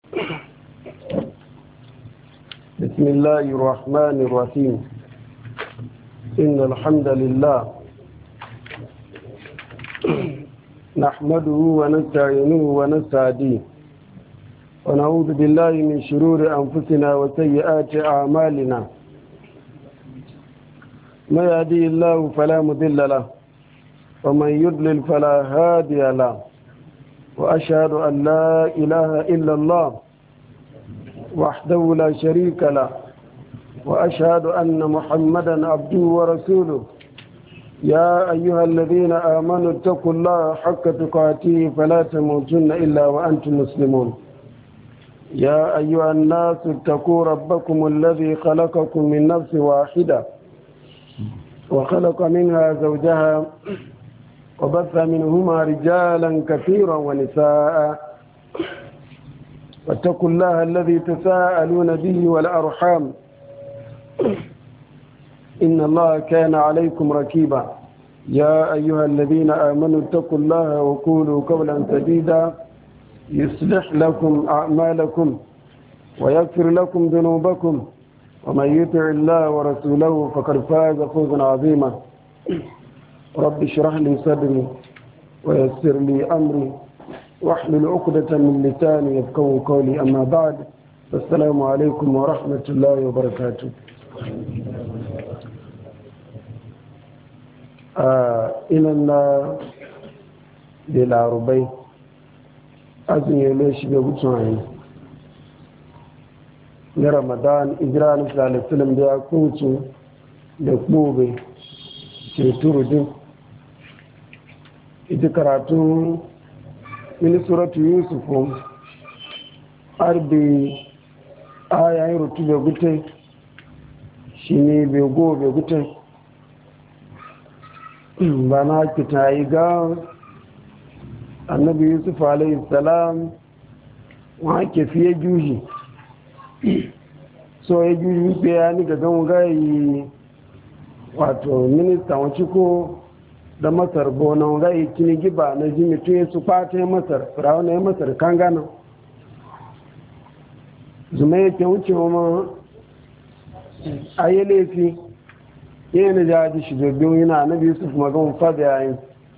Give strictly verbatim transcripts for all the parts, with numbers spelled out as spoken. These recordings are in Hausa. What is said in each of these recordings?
بسم الله الرحمن الرحيم. إن الحمد لله نحمده ونستعينه ونستهديه ونعوذ بالله من شرور أنفسنا وسيئات أعمالنا. ما يهدي الله فلا مضل له ومن يضلل فلا هادي له، وأشهد أن لا إله إلا الله وحده لا شريك له، وأشهد أن محمدا عبده ورسوله. يا أيها الذين آمنوا اتقوا الله حق تقاته فلا تموتن إلا وأنتم مسلمون. يا أيها الناس اتقوا ربكم الذي خلقكم من نفس واحدة وخلق منها زوجها وبث منهما رجالا كثيرا ونساء، واتقوا الله الذي تساءلون به والأرحام إن الله كان عليكم ركيبا. يا أيها الذين آمنوا اتقوا الله وقولوا قولا سديدا يصلح لكم أعمالكم ويغفر لكم ذنوبكم، ومن يطع الله ورسوله فقد فاز فوزا عظيما. رب اشرح لي صدري ويسر لي أمري واحلل عقدة من لساني يفقهوا قولي. أما بعد، السلام عليكم ورحمة الله وبركاته. إننا للعربي أزمي ليش بيبوتوين na Ramadan Ibrahim sallallahu alaihi wasallam da ya kuce da gobe ke turudin ita karatu min suratu Yusuf arbi ayayin rutu da gute shine be gobe gute bana kitayi ga annabi Yusuf alaihi salam wa ke fiye juji so ya juji wípé ya ní gaggan gáyì wato minista wacce ko da masar bonan gáyì kini giba na jimi tun ya su fata ya masar firawun ya masar kan gana zuma yake wuce ma a yi laifi yi na jaji shi dobbin yana na biyu su magan fada yayin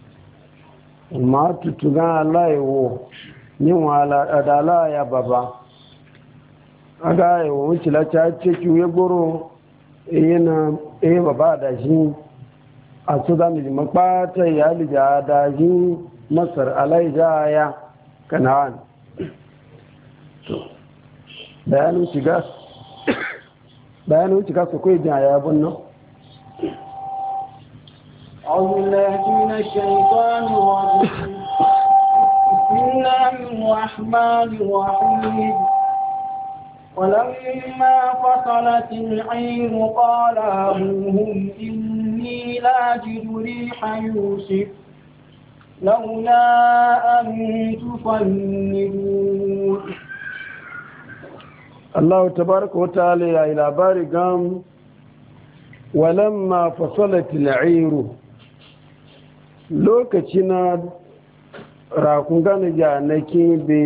ma tutugan allah ya wo yin wala da ala ya baba aga yawan wuce lati ce ki ya goro yana eh baba da shi a su da miji makpata ya lija da shi masar alaija ya kana'an to bayanin shiga bayanin shiga su kai jan ya bunno أعوذ بالله من الشيطان الرجيم. بسم الله الرحمن الرحيم. ولما فصلت العير قال أبوهم إني لاجد ريح يوسف لولا أن تصندون. الله تبارك وتعالى إلى بارقام ولما فصلت العير لوكتنا راكوغان جانكي بي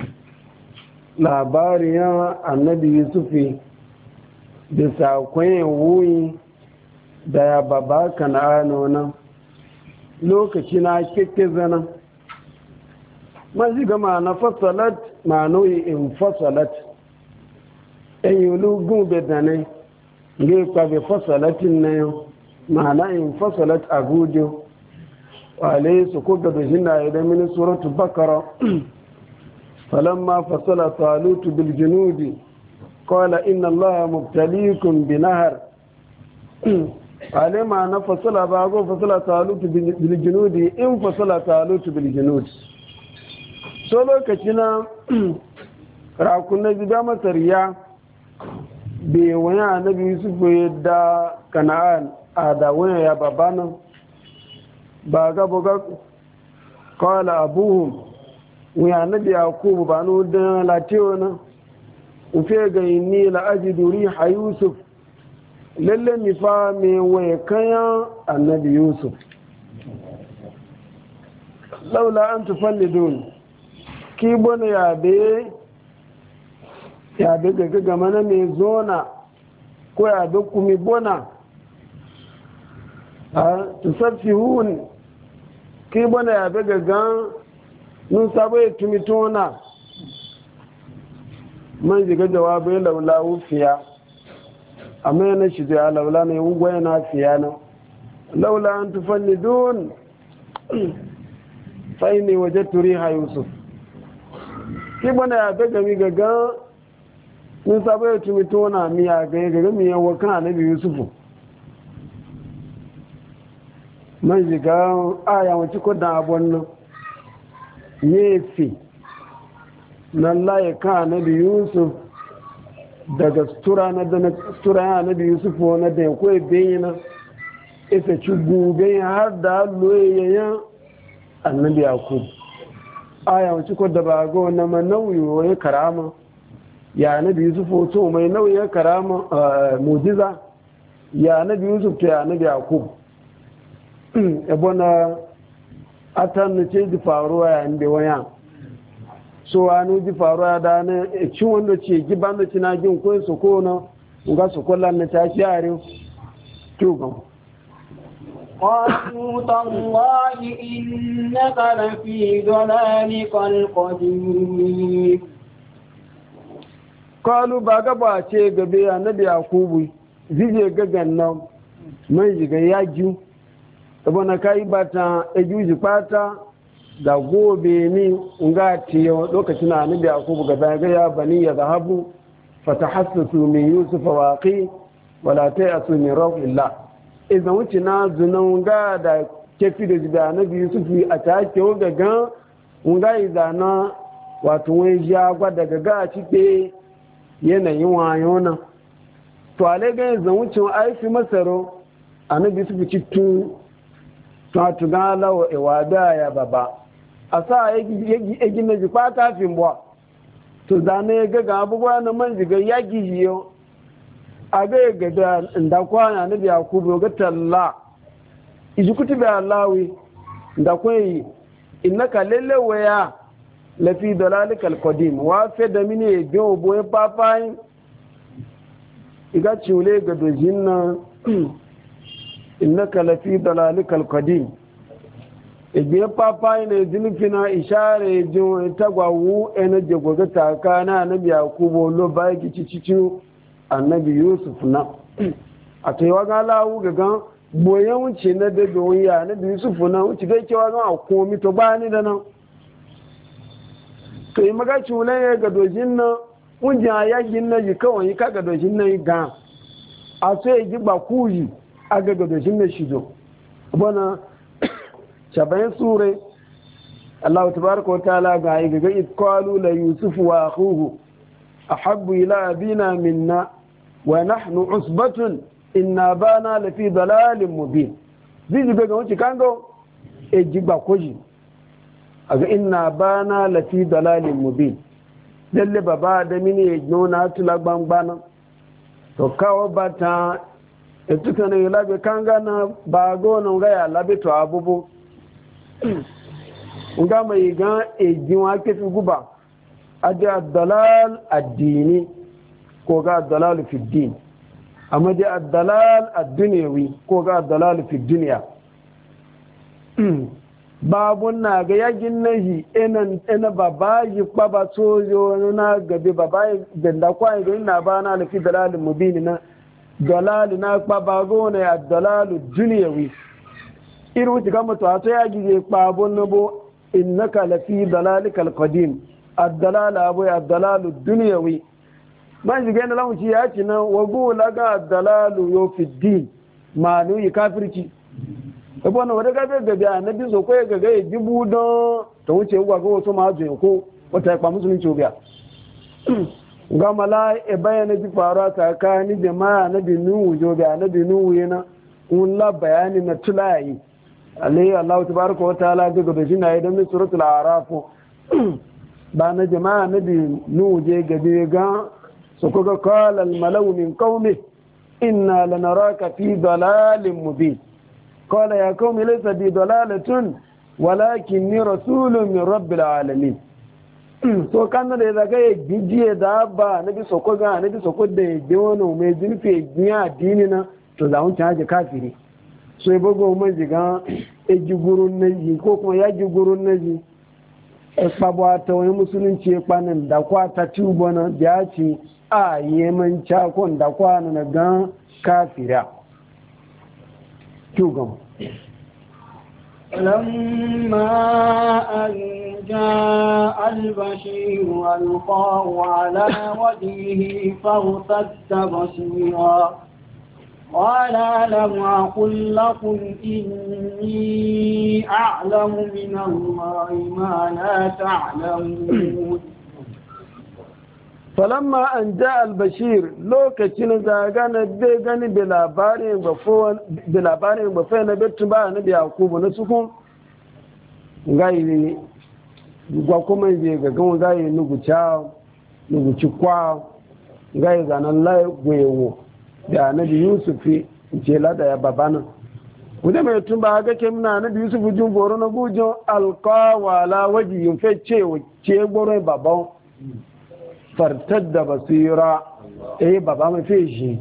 labarin annabi yusufi da sakon wuyi da ya baba kana'ano nan lokaci na keke zana mazi gama na fasalat ma'anoyi in fasalat ɗan yi lugun bedane ga kwabe fasalatin na yau ma'ana in fasalat a gudu wale su kuka da shi na idan mini suratu bakara فلما فصل طالوت بالجنود قال إن الله مبتليكم بنهر علما أن فصل بعضه فصل طالوت بالجنود إن فصل طالوت بالجنود سولو كتنا راكونا جدا مسريا بيوانا نبي يوسف يدى كنعان هذا وين يا بابانا باغا بوغا قال أبوهم wuya na da yakubu ba no da latiyo na ufe ga ni la ajidu riha yusuf lalle mi fa me waye kayan annabi yusuf laula an tufallidun ki bone ya be ya bi gaga mana mai zona ko ya bi kumi bona a tusaffihun ki bona ya bi gaga nun sabo ya tumi tona man jiga jawabai laula wufiya amma yana shi da laula ne ungwaye na fiya na laula an tufannidun fa inni wajadtu riha yusuf ki bona ya bi gami gaga nun sabo ya tumi tona miya ga gaga miya wa kan annabi yusufu man jiga aya wace ko da abun nan yefi nan laye ka annabi yusuf daga sutura na da sutura ya annabi yusuf na da ya koyi bayyana isa ci gube har da loyayen annabi yakub aya wace ko da ba ga wannan manauyi ya karama ya annabi yusuf to mai nauyi ya karama mujiza ya annabi yusuf to ya annabi yakub ebona atan ce di faruwa ya inde waya so anu di faruwa da na ci wanda ce giban da cina jin ko su ko na ga su kullan na ta share to ga قالوا تالله إنك لفي ضلالك القديم قالوا باga ba ce gabe annabi yakubu zije gagan nan mai jiga yaji saboda kai bata ejuji pata da gobe ni nga tiyo lokacin annabi yakubu ga ga ya bani ya zahabu fatahassasu min yusuf waqi wala ta'asu min rawillah idan wuce na zunan ga da kefi da jiba annabi yusuf a take ga ga nga idana wato wai ya gwa daga ga cike yanayin wayona to ale ga idan wuce ai fi masaro annabi yusuf cikin to to ga lawo e wada ya baba asa egi na jipa kafin bwa to zane ga ga abubuwa na man jiga yagi yiyo aga ga da ndakwa na nabi yakubu ga talla iji kutubi allawi ndakwai innaka lallawaya lafi dalalikal qadim wa fe da mini bi obo e papai iga chule ga dojinna innaka lafi dalalikal qadim ebe papa ne zinfina ishare jin tagwawu ene jegoga takana annabi yakubu lo ba ki cicici annabi yusuf na a to yawa ga lawu gaga boyen wuce na da doya annabi yusuf na wuce ga cewa ga komi to ba ni da nan to yi maga chule ga dojin na mun ja yagin na ji kawai ka ga dojin na ga a so yi ba kuyi aga ga dojin na shido bana shabayin sure Allah tabaraka wa ta'ala ga yi ga idqalu la yusuf wa akhuhu ahabbu ila abina minna wa nahnu usbatun inna bana la fi dalalin mubin zizi be ga wuce kango e jigba koji aga inna bana la fi dalalin mubin lalle baba da mini e nona tula gbangbana to kawo bata e tukana labe kanga na ba go na ga ya labe to abubu nga mai ga ejin wake fi guba adi ad-dalal ad-dini ko ga ad-dalal fi din amma di ad-dalal ad-dunyawi ko ga ad-dalal fi dunya babun na ga yagin nahi enan ena babaji baba sojo na gabe babaji ganda kwai ga ina bana lafi dalal mubin na dalal na baba gona ad-dalal ad-dunyawi iru wuce gama to ato ya gije kpabon nabo innaka lafi dalalikal qadim ad-dalala abu ad-dalalu dunyawi man jige na lamu ya ci nan wago laga ad-dalalu yo fi din ma nu yi kafirci ebo na wada gabe gabe annabi zo ko ga ga jibu don to wuce gwa ga wato ma zo ko wata kwa musulunci obiya gama la e bayana ji fara tsakani jama'a nabi nuhu jo ga nabi nuhu yana un la bayani na tulayi alayhi Allah tabaraka wa ta'ala ga da shi na idan min suratul a'raf ba na jama'a nabi nu je gabe ga su kuga qala al malaw min qaumi inna lanaraka fi dalalin mubin qala ya qaumi laysa bi dalalatun walakinni rasulun min rabbil alamin so kan da ya zaga ya gijiye da ba na bi soko ga na bi soko da ya je wani mai zurfe giya addini na to za mu caje kafiri so ya bugo mun jiga e jigurun naji ko kuma ya jigurun naji e pabo ta wani musulunci ya kwanin da kwa ta tubo na ya ci a yeman cakon da kwa na ga kafira tugam لما أن جاء البشير ألقاه على وجهه فارتد بصيرا قال ألم أقل لكم إني أعلم من الله ما لا تعلمون falamma an ja albashir lokacin zagana bai gani da labarin ba fai na betu ba na da yakubu na sukun gayi ne gwa kuma je gagan gayi nuguca nuguci kwa gayi zanen lagwewo da na da yusufi ce lada ya babana wadda mai tun ba ga ke muna na da yusufi jin goro na gujin alkawala waji yin fe ce goro babban fartar da basira eh baba mai feshi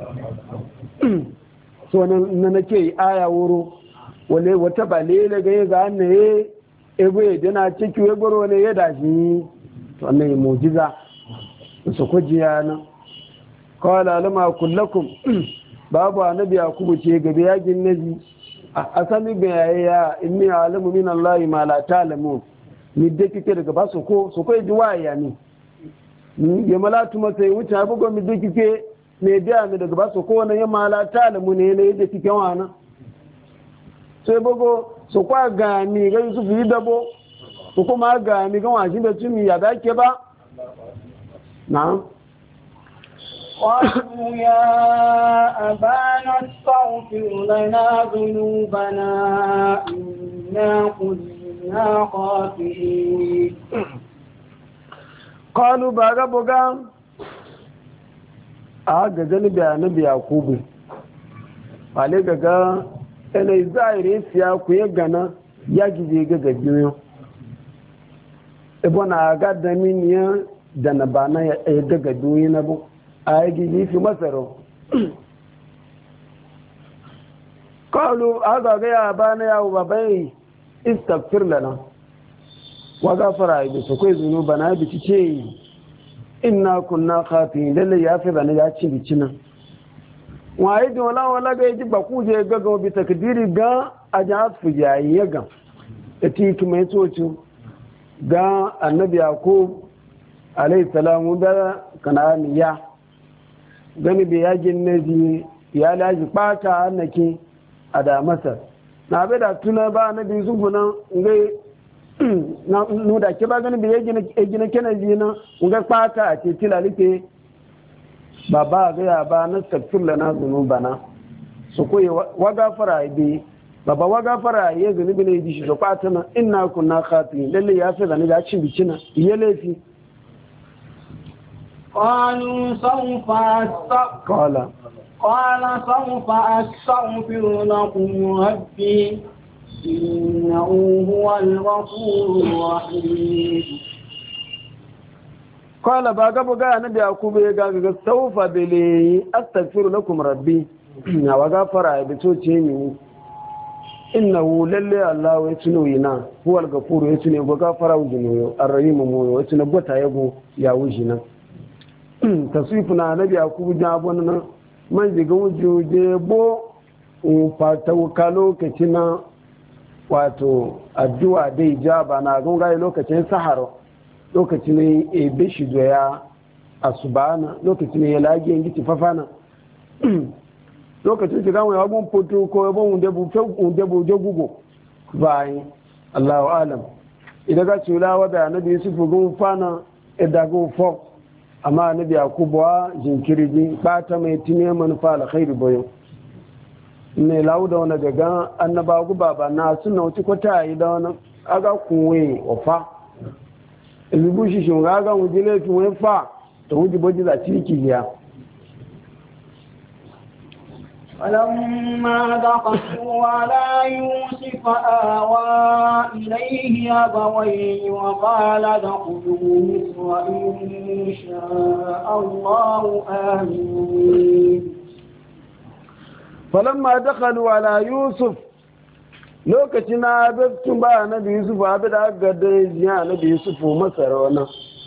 so na nake aya wuro wale wata balele ga ga ne ebe dana ciki we goro ne ya dashi to ne mu'jiza su kujiya na qala lama kullakum babu annabi yakubu ce gabe yakin naji asami ga yaya inni alamu min allahi ma la ta'lamu ni da kike daga ba su ko su ko ji waya ni ya malatu mata yi wuce abubuwan mi duk kike ne biya mi daga basu kowane ya malata da mu ne na yadda kike wana sai bugo su kwa gani ga su fi dabo su kuma gani ga washin da tumi ya dake ba na'am قالوا يا أبانا استغفر لنا ذنوبنا إنا كنا خاطئين qalu ba ga buga a ga janibi annabi yakubu ale gaga ene zaire siya ku ya gana ya gije ga gajiyo ebo na ga da miniya da na bana ya ga gajiyo na bu a gije fi masaro qalu aga ga ya bana ya babai istaghfir lana wa gafara ibi su kai zunuba na bici ce inna kunna khafi lalle ya fi bane ya ci bici nan waye da wala wala ga ji ba ku je ga ga bi takdiri ga ajas fu yayi ya ga eti kuma yato ga annabi yakub alayhi salamu da kananiya gani bi yajin nabi ya laji bata annake a da masar na bai da tuna ba annabi zubunan ngai na nuda ke ba gani da ya gina kenan jina ga fata a ce tilalike baba ga ya ba na tafsir lana zunubana su koyi wa gafara bi baba wa gafara ya zunubi ne ji shi so fata na inna kunna khati lalle ya fi zani da cin bicina ya laifi qalu sawfa qala qala sawfa astaghfiru lakum rabbi إنه هو الغفور الرحيم قال باغا بغا نبي يعقوب يغا سوف بلي استغفر لكم ربي يا وغفر بتوچي ني إنه لله الله يتنو ينا هو الغفور يتنو غفر وجنو الرحيم مو يتنو غتا يغو يا وجنا تصويفنا نبي يعقوب جابون من jiga wujuje bo fatau ka lokacin wato addu'a dai jaba na gungaye lokacin sahara lokacin ne e bishi doya asubana lokacin ne ya lage yin gici fafana lokacin shiga mai abun foto ko yabon wunde bu fe wunde bu je gugo bayan Allahu alam idan ga tula wada annabi Yusuf gun fana idago fo amma annabi Yakubu jinkiri ji bata mai tine manufa alkhairi boyo ne lauda wani gaga annaba guba ba na suna wuce kwata yi da wani aga kuwe ofa izubu shi shi ga aga wuji laifin wani fa ta wuji boji za ciki ya فلما دخلوا على يوسف آوى إليه أبويه وقال ادخلوا مصر إن شاء الله آمين. فلما دخلوا على يوسف lokacin na abin ba annabi yusuf abin da aka gada ya annabi yusuf masar wannan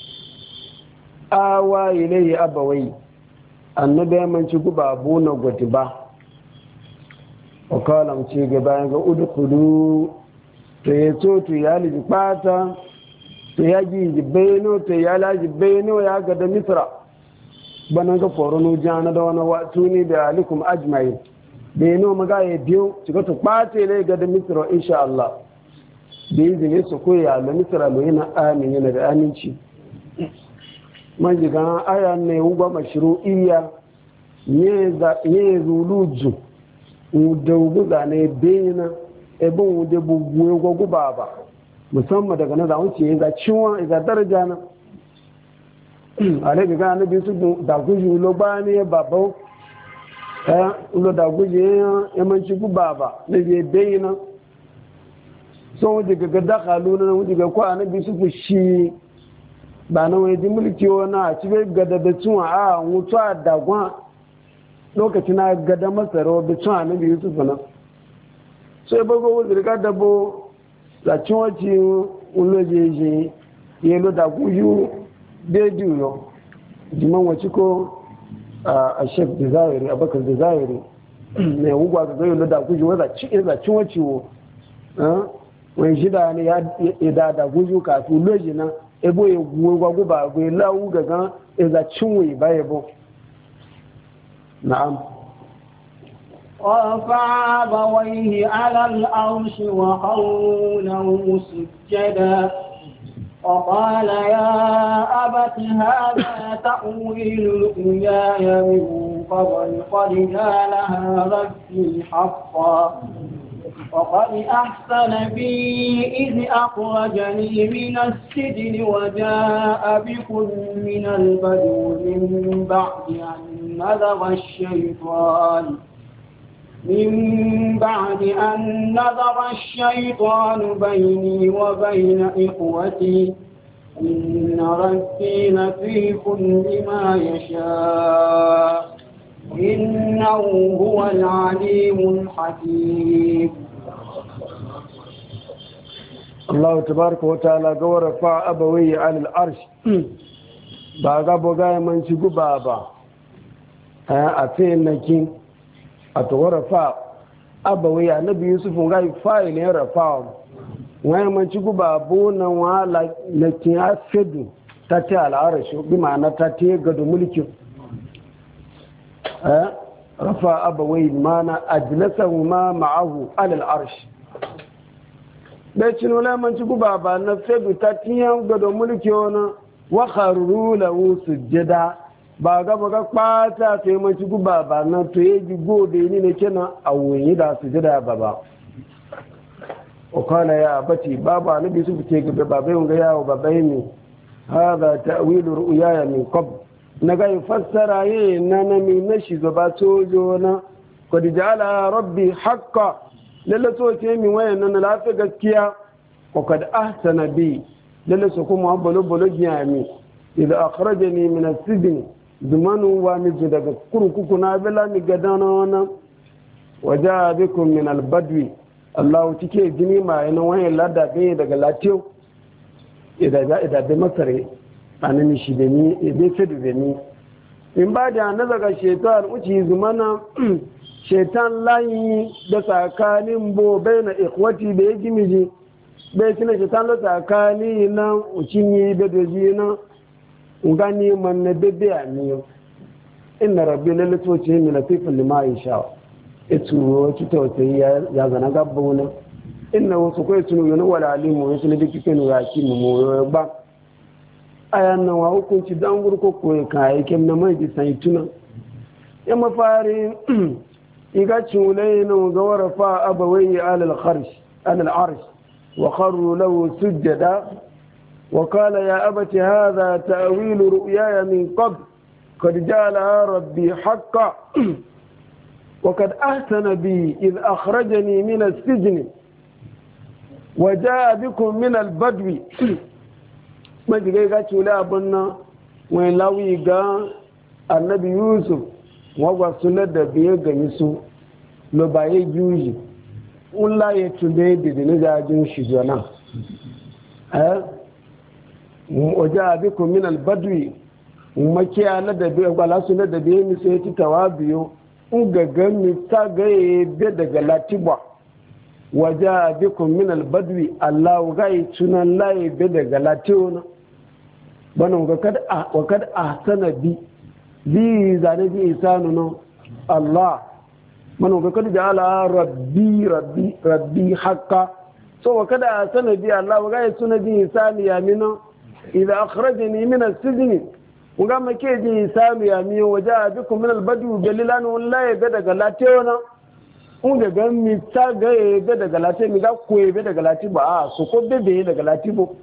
awa ilayhi abawai annabi ya manci guba abu na gwati ba wakalam ce ga bayan ga udkhulu to ya to to ya liji pata to ya ji bayno to ya laji bayno ya ga da misra banan ga forono jana da wani watu ne da alikum ajma'in bayno maga ya biyo shiga to pate ne ga da misra insha Allah da izini su koya da misra lo yana amin yana da aminci man ji ga aya ne uba mashru'iyya ne za ne zuluju udaugu zane bayina ebe wude buguwe gwagwu baba musamman daga na zaun ce ga ciwon ga daraja na alabi ga anabi su daguji ulo ba ne babau eh ulo daguji ya manci gu baba na je bayina so wude ga dakalu na wude ga ko anabi su ku shi ba na wani mulki wona a cibe ga da tsuwa a mutu a dagwa lokacin na gada masaro da cin annabi yusuf nan sai bago wuzir ga dabo da cin wace uloje je yelo da kuju dedi yo jiman wace ko a chef design abakar design ne ugwa ga yelo da kuju wa ci da cin wace wo eh wai jida ne ya da da kuju ka su uloje nan ebo ye gwa gwa ba gwa lawu ga ga za cin wai ba yebo نعم. ورفع أبويه على العرش وخروا له سجدا وقال يا أبت هذا تأويل رؤياي من قبل قد جعلها ربي حقا وقد أحسن بي إذ أخرجني من السجن وجاء بكم من البدو من بعد أن نزغ الشيطان من بعد أن نزغ الشيطان بيني وبين إخوتي إن ربي لطيف لما يشاء إنه هو العليم الحكيم. الله تبارك وتعالى ورفع أبويه على العرش باغا بوغا من شي بابا a fiyin na kin a tawar rafa abawai a nabi yusuf ga fa'ilin rafa wani manci guba abu na wala na kin a fedu ta ce al'arashi bi ma'ana ta ce gado mulkin rafa abawai mana ajilasa ma ma'ahu alal arshi bai cin wala manci guba ba na fedu ta tiyan gado mulki wani wa kharru lahu sujjada ba ga ba ga kpata to yi manci guba ba na to yi ji gode ni ne kenan a wunyi da su jida ba ba o kana ya bati baba na bi su fice gaba babai wanga yawo babai ne hada ta'wilu ru'yaya min qabl na ga fassara yi na na mi na shi gaba sojo na qad ja'ala rabbi haqqan lalle so ce mi wayan nan lafi gaskiya ko kad ahsana bi lalle so kuma bolo bolo giyami idan akhrajani min as-sijn dumanu wa miji daga kurkuku na bela mi gadana wannan waja bikum min al-badwi Allah tike jini ma yana wayan lada be daga latiyo idan da idan da masare anani shi da ni idan sai da ni in ba da na daga shaitan uci zumana shaitan layi da tsakanin bo baina ikhwati da yake miji bai kina shaitan da tsakani na ucinyi da doji na ungani man na bebe a niyo inna rabbi lalatoci min latifin lima yasha etu wata tausayi ya zana gabba wani inna wasu kai tunu yana wala alimu wasu ne duk kenu ya ki mu moyo ba ayan nan wa hukunci dan gurko ko kai kem na mai sai tuna ya mafari iga chulai no ga warafa abawai ala al-kharsh ala al-arsh wa kharru lahu sujada وقال يا أبت هذا تأويل رؤياي من قبل قد جعلها ربي حقا وقد أحسن بي إذ أخرجني من السجن وجاء بكم من البدو ما جاي قالوا لا بنا وين لاوي قال النبي يوسف وقال سنة بيجا يسوع لو باي جوجي ولا يتبدي بنجا جوشي جنا ها وجاء بكم من البدو ومكيا لدبي وقال سنة بيجا مسيتي توابيو ugagan mi ta gaye be daga latiba waje bikun min albadwi Allah gai tunan laye be daga lationa bana ga kad a wa kad ahsana bi bi zane bi isanu no Allah mana ga kad ja'ala rabbi rabbi rabbi hakka so wa kad ahsana bi Allah gai tunan bi isani ya mina idza akhrajani min as-sijn nga make ji sami ya mi waje bikum min albadu dalilan wallahi be daga latewona unga ga mi ta ga be daga late mi ga ko be daga lati ba a so ko be be daga lati bo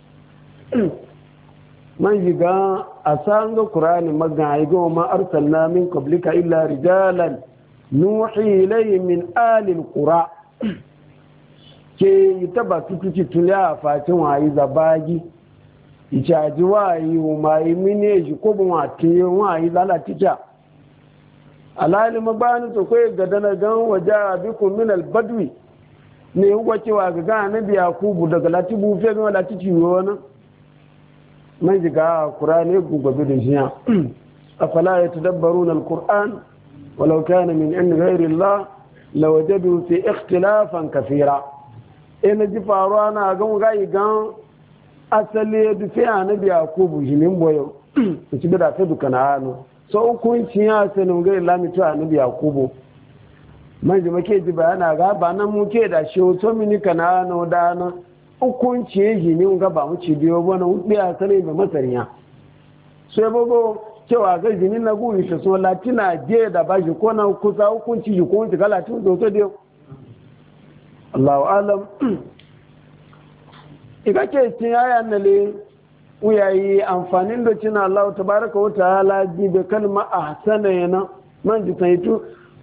man yiga asanga qur'ani maga yigo ma arsalna min qablika illa rijalan nuhi ilayhim min ali alqura ke yitaba tututi tulia fatin wayi zabagi ìṣàjí wà yìí wọ́n máa yí mí ní èjì kó bọ̀ wọ́n àti wọ́n àyí lálà títà aláìlímọ̀ bá ní tó pé gàdánà gan wàjá àbíkùn minal badwi ne wacewa ga gana biya kubu daga latibu fe gan latiti wona man jiga qur'ani gugobe da jiya afala yatadabbaruna alquran walau kana min in ghayri allah lawajadu fi ikhtilafan kathira ina ji faruwa na gan gai gan asali ya dufe a na biya ko bujinin boyo su ci da ta duka na hannu so hukunci ya sanin gai lamitu a na biya ko man ji make ji bayana ga ba nan muke da shi wato mini ka na hannu da na hukunci ya ji ne ga ba mu ci biyo wani hudu a sanin da masariya so ya bugo cewa ga jinin na guri shi so latina je da ba shi ko na kusa hukunci ji ko wuce ga latin zoto da Allahu alam iga ke cin aya nale uyayi amfanin da cin Allah tabaraka wa ta'ala ji da kalma ahsana yana man ji taitu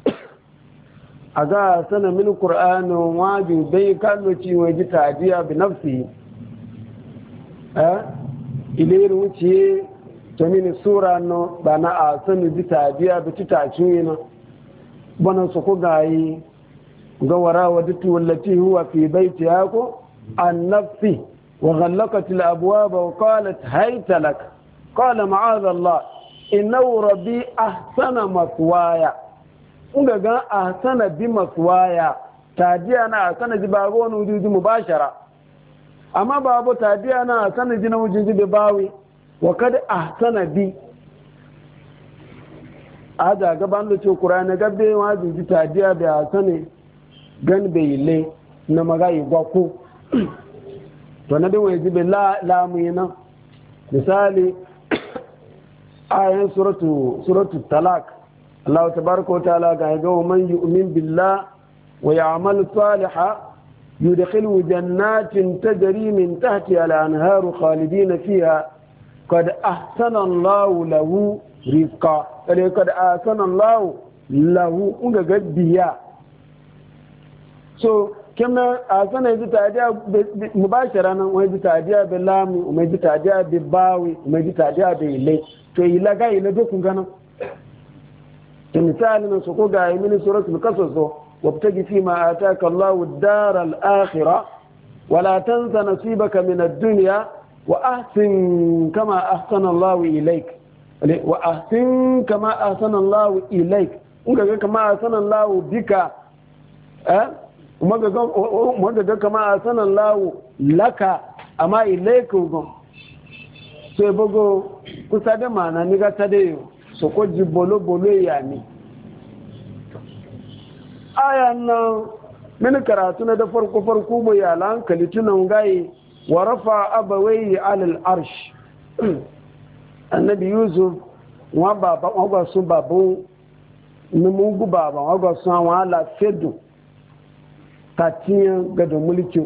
aga sana min qur'anu waji bai kallo ci waji tadiya bi nafsi eh ile ruci to min sura no bana ahsanu bi tadiya bi titaci na bana su ko gayi ga wara wadatu wallati huwa fi baitiha ko an nafsi وغلقت الأبواب وقالت هيت لك قال معاذ الله إنه ربي أحسن مثوايا ونقا أحسن بمثوايا تادي أنا أحسن جباغون وجود مباشرة أما بابو تادي أنا أحسن جنا وجود بباوي وقد أحسن بي هذا قبل لتو القرآن قبل وجود تادي بأحسن gan bai le na magayi gwako to na dinwa yaji bai lamu yana misali ayan suratu suratu talak Allah tabaraka wa ta'ala ga ga man yu'min billah wa ya'mal salihan yudkhilu jannatin tajri min tahtiha al-anharu khalidin fiha qad ahsana Allahu lahu rizqa kale qad ahsana Allahu lahu unga gaddiya so kemna ahsana yaji tadiya mubashara nan wai ji tadiya bi lamu mai ji tadiya bi bawi mai ji tadiya bi ile to ila ga ila dokun gana to misali nan su ko ga yi mini suratul qasas wabtaji fi ma ataka Allahu ad-dar al-akhirah wala tansa nasibaka min ad-dunya wa ahsin kama ahsana Allahu ilayk wa ahsin kama ahsana Allahu ilayk unga ga kama ahsana Allahu bika eh umaga ga umaga ga kama ahsana Allahu laka amma ilayka go so bogo kusa da mana ni ga tade so ko jibolo bolo ya ni ayan nan min karatu na da farko farko mu ya hankali tunan gayi wa rafa abawayhi alal arsh annabi yusuf wa baba wa su babu ni mun gu baba wa su wa la fedu tatiyan ga da mulki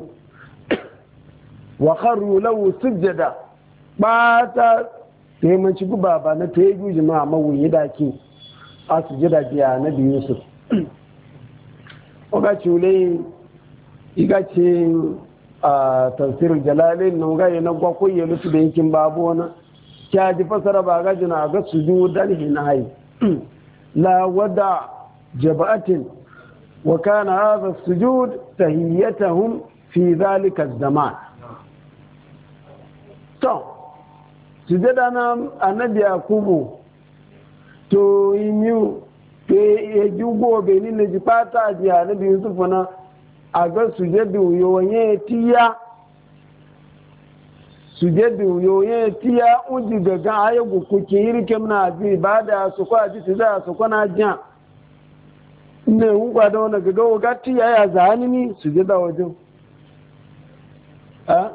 wa kharu lahu sujada bata sai mun ci gu baba na to yi jama'a mawuyi dake a sujada biya annabi yusuf oga chule iga ce a tafsir jalalin nan ga yana gwa ko yelu su da yankin babu wani kya ji fasara ba ga jina ga sujudan hinayi la wada jaba'atin wa kana hadha sujud tahiyyatuhum fi dhalika az-zaman to sujada na annabi yakubu to yinyu ke jugo be ni ne jipata ji annabi yusuf na aga sujadu yoye tiya sujadu yoye tiya uji daga ayyuku kuke yirke muna ji bada su kwa ji za su kwana jan ne ungwa da wannan gaga waga tiya ya zani ni sujada wajen a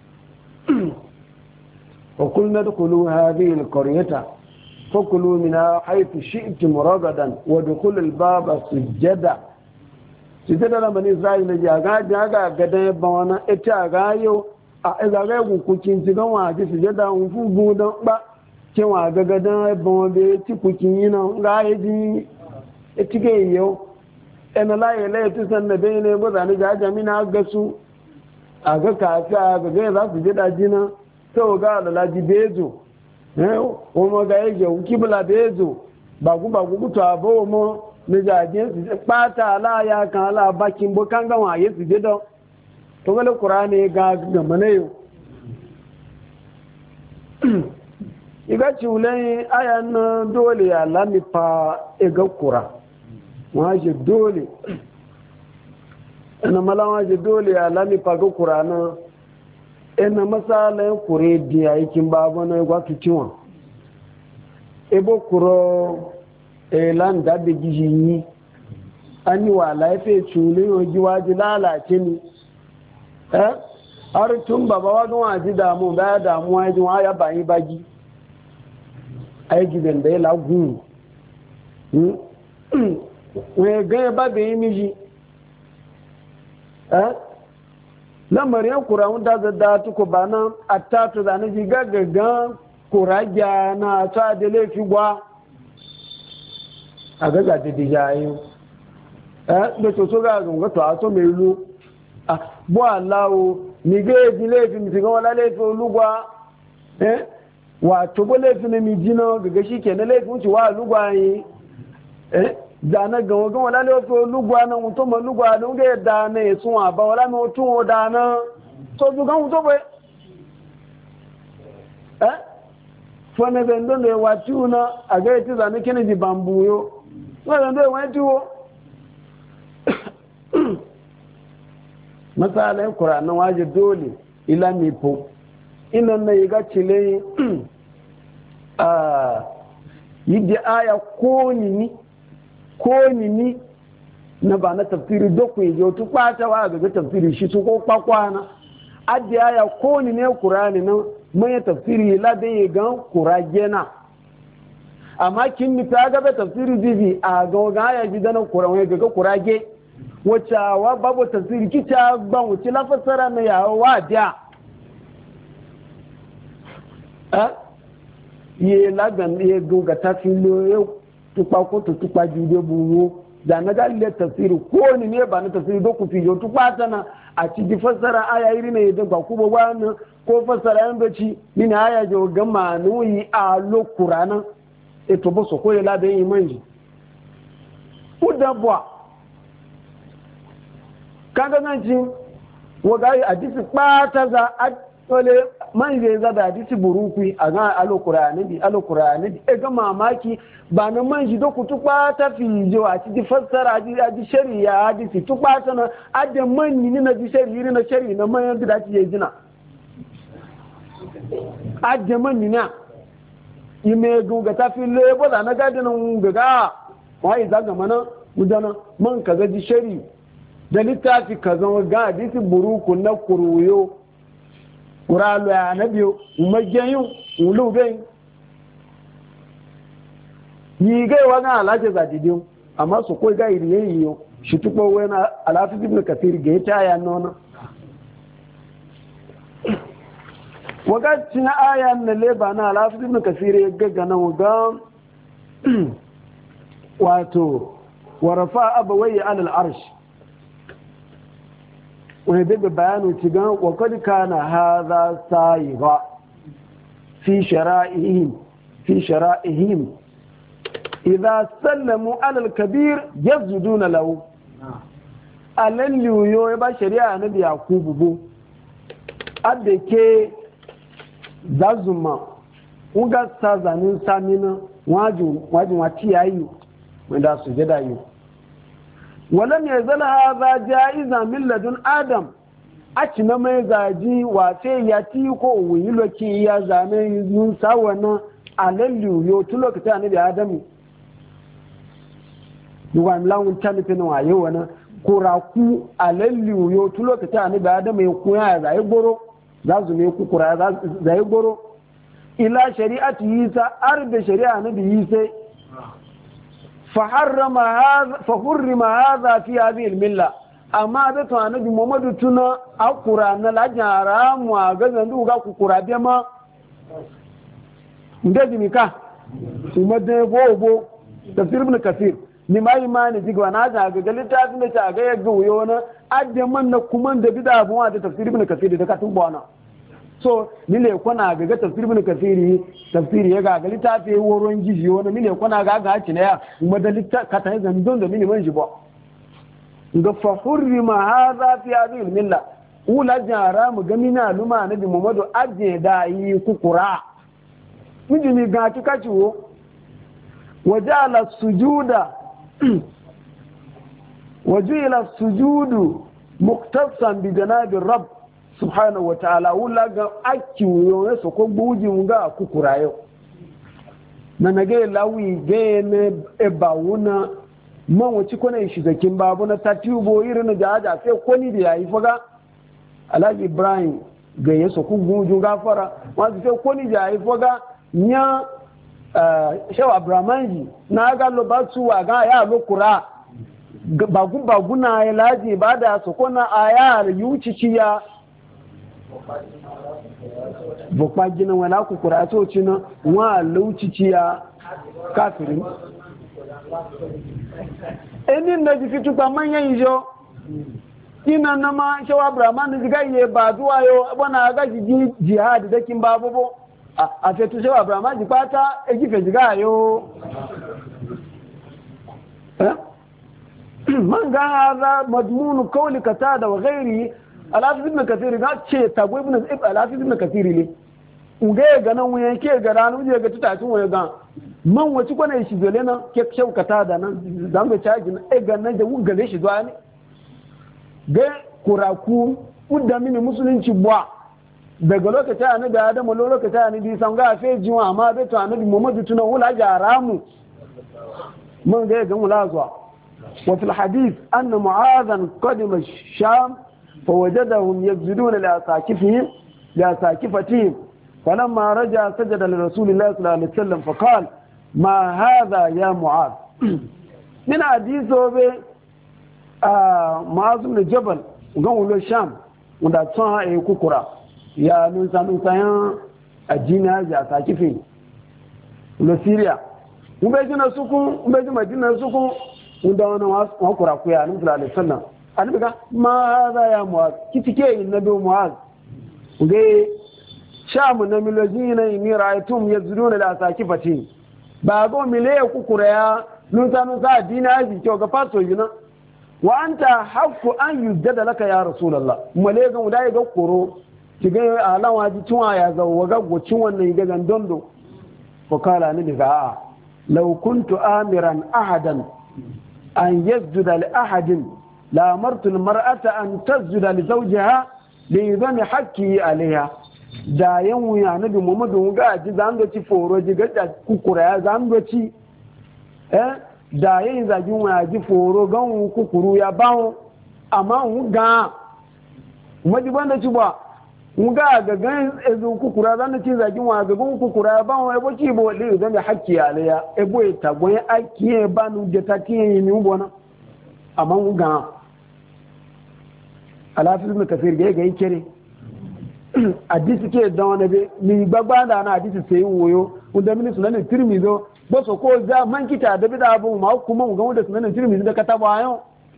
wa kulna dkhulu hadhihi alqaryata fakulu minha haythu shi'tum ragadan wa dkhulu albaba sujada sujada na bani isra'ila ya ga ga ga da ba wannan ita ga yau a zaga ku kukin ci gan waje sujada un fu bu dan ba ke wa ga ga dan ba be ti kukin yina ga yi etike yau en la ye le tu san da be ne bo da ni ga jamina ga su a ga ka ta ga ga za su jida jina to ga da laji bezo eh o mo ga ye u kibla bezo ba gu ba gu to abo mo ne ja je su pata la ya kan la bakin bo kan ga wa ye su jida to gale qur'ani ga ga manayo iga ci ulai ayan dole ya lami fa iga qura waje dole ina mala waje dole ya lami fa ga qur'ana ina masala kure dia yakin babu na gwa tuciwa ebo kuro elan da be gijini ani wa laife chule oji waje lalace ni eh har tun baba wajen waje damu baya damuwa yajin waya bayi bagi aiki da ya lagu wani ganye ba bai yi miji eh lamarin kurawun da zada tuku ba nan a tatu da na ji gagagan kuragya na ta da laifi gwa a gaga da dijayen eh da toto ga zunga to a so mai lu a bu alawo mi ga eji laifi mi shiga wala laifi olugwa eh wato bo laifi na mi jina gaga shi ke na laifi wuce wa olugwa yi eh da na ga wagan wala laifi olugwa na mutum ma olugwa na ga da na ya sun ba wala mi mutum o da na so ju gan mutum bai eh fone be ndo ne watu na aga eti za ne kene di bambuyo wala ndo watu misalin ƙuranin waje dole ila mifo inan na yi gacile a yi da aya ko nini na ba na tafsiri doku yi otu kpatawa ga tafsiri shi su ko kpakwana adi aya ko nini ƙurani na manya tafsiri labin yi gan ƙurage na amma kin nufi gaba tafsiri dizi a ga waga aya gidana ƙurage ga ƙurage wacce wa babu tasiri kita ban wuce lafasara na yawa wa da eh ye lagan ye guga ta filo ye tupa ko to tupa jude buwo da na ga le tasiri ko ni ne ba na tasiri do ku fiyo tupa tana a ci di fasara aya iri ne da ba ku ba wannan ko fasara yan baci ni na aya jo gama nuyi a lo qur'ana e to bo so ko la be yi manji udabwa kaga nan ci waga yi hadisi ɓata za a tole man zai za da hadisi buruku a ga alokura bi alokura bi e ga mamaki ba na man shi doku tu ɓata fi jo a ci fassara a ji shari'a hadisi tu ɓata na adda man ni na ji shari'a na shari'a na man yadda da ci yi jina adda man ni na yi mai guga ta fi lebo da na gadi nan gaga wai zaga mana gudana man kaga ji shari'a da littafi ka zama ga hadisi buruku na kuruyo ƙuralu ya na biyu umargen ulu bai yi gai wani alaje zadidin amma su koi ga iri yayi yau shi tukpo wani alafi ibn kafir ga ya taya nona wakacin aya na leba na alafi ibn kafir ya gaggana waga wato wa rafa abawayhi ala al-arsh wani bebe bayanu ci gan wa kad kana hadha sayiga fi shara'ihim fi shara'ihim idha sallamu ala al-kabir yasjuduna lahu alalli yo ba shari'a nabi yakubu bu abeke zazuma uga sazanin samina waju waju wati yayi wanda su jada yi walam yazal hadha jaiza min ladun adam aci na mai zaji wace ya ti ko wuyi loki ya zame yun sawana alalli yo tu lokacin annabi adamu duwa lawun tanifin waye wana kuraku alalli yo tu lokacin annabi adamu ya kuya zai goro za su ne ku kura zai goro ila shari'ati Isa arbe shari'a nabi Isa fa harrama hadha fa hurrima hadha fi hadhihi al-milla amma da to annabi Muhammadu tuna akura na la jara mu ga zandu ga ku kura be ma ndaji mika kuma da bobo tafsir ibn kathir ni mai imani diga na ga ga littafin da ta ga yaga wuyo na adde man na kuma da bida abun da tafsir ibn kathir da ka tubo na so nile kwana ga ga tafsir ibn kathiri tafsiri ya ga ga littafi woron gizi wani nile kwana ga ga ci na ya kuma da littafi ka ta zan don da mini man jibo ga fa hurrima hadha fi hadhihi al-milla ula jara mu ga mina luma nabi muhammadu aje da yi kukura miji ni ga kika ciwo wajala sujuda wajila sujudu muktasan bi janabi rabb subhanahu wa ta'ala wula ga aki wuyo so ko gbuji nga kukura yo na nage lawi ge ne eba wuna man wuci kone shi zakin babu na tatubo irin da aja sai koni da yayi faga Alhaji Ibrahim ga yaso ku gbuju gafara wasu sai koni da yayi faga nya shawa Abramanji na ga lo batu wa ga ya lokura bagu bagu na Alhaji ba da so kona aya yuci ciya bukpa jina wala kukura to cina wa laucici ya kafirin enin da jifi tukpa manyan ijo ina na ma shawa brahman jiga ye ba zuwa yo bana ga jiji jihad da kin babu a fetu shawa brahman ji pata e jife jiga yo eh man ga hada madmun qawli katada wa ghairi Al-Hafiz ibn Kathir ga ce tagwai ibn Al-Hafiz ibn Kathir ne uga ga nan wuya ke ga ranu je ga tutacin wuya ga man wace kwana shi dole nan ke shaukata da nan dan ga caji na e ga nan da gare shi zuwa ne ga kuraku udda mini musulunci bwa daga lokacin annabi Adam lokacin annabi san ga fe jiwa amma bai to annabi Muhammad tunan wula jaramu man ga ga wula zuwa wa fil hadith anna mu'adhan qadima ash-sham فوجدهم يسجدون لأساكفهم لأساكفتهم فلما رجع سجد لرسول الله صلى الله عليه وسلم فقال ما هذا يا معاذ من حديثه به معاذ بن جبل قالوا له الشام ودا تصنع اي كوكرا يا ننسى ننسى الجنة يا ساكفين ولو سوريا وبيجنا سكون وبيجنا مدينة سكون ودا وكرا كويا صلى الله عليه وسلم annabi ga ma za ya mu'az kitike innabi mu'az uge shamu na milojina ni ra'aytum yazruna la sakifati ba go mile ku kuraya nun sanu sa dina ji to ga fato yuna wa anta haqqu an yujada laka ya rasulullah male ga udai ga koro kiga alan waji tuwa ya zawo ga gocin wannan ga gandondo fa kala ni ga law kuntu amiran ahadan an yasjuda li ahadin la amartu almar'ata an tasjuda li zawjiha li yadhani haqqi alayha da yan wuya nabi muhammadu ga ji zan do ci foro ji ga kukura ya zan do ci eh da yan zagin wuya ji foro gan kukuru ya bawo amma wu ga maji banda ci ba wu ga ga gan ezu kukura zan ci zagin wuya ga gun kukura ya bawo e bo ci bo li yadhani haqqi alayha e bo ta gon akiye banu de ta kiye ni ubona amma wu ga Al-Hafiz ibn Kathir ga ga kire hadisi ke da wani be ni gbagba da na hadisi sai woyo unda mini sunan Tirmidhi ba so ko za man kita da bida abu ma kuma mu ga wanda sunan tirmizi da kataba ayo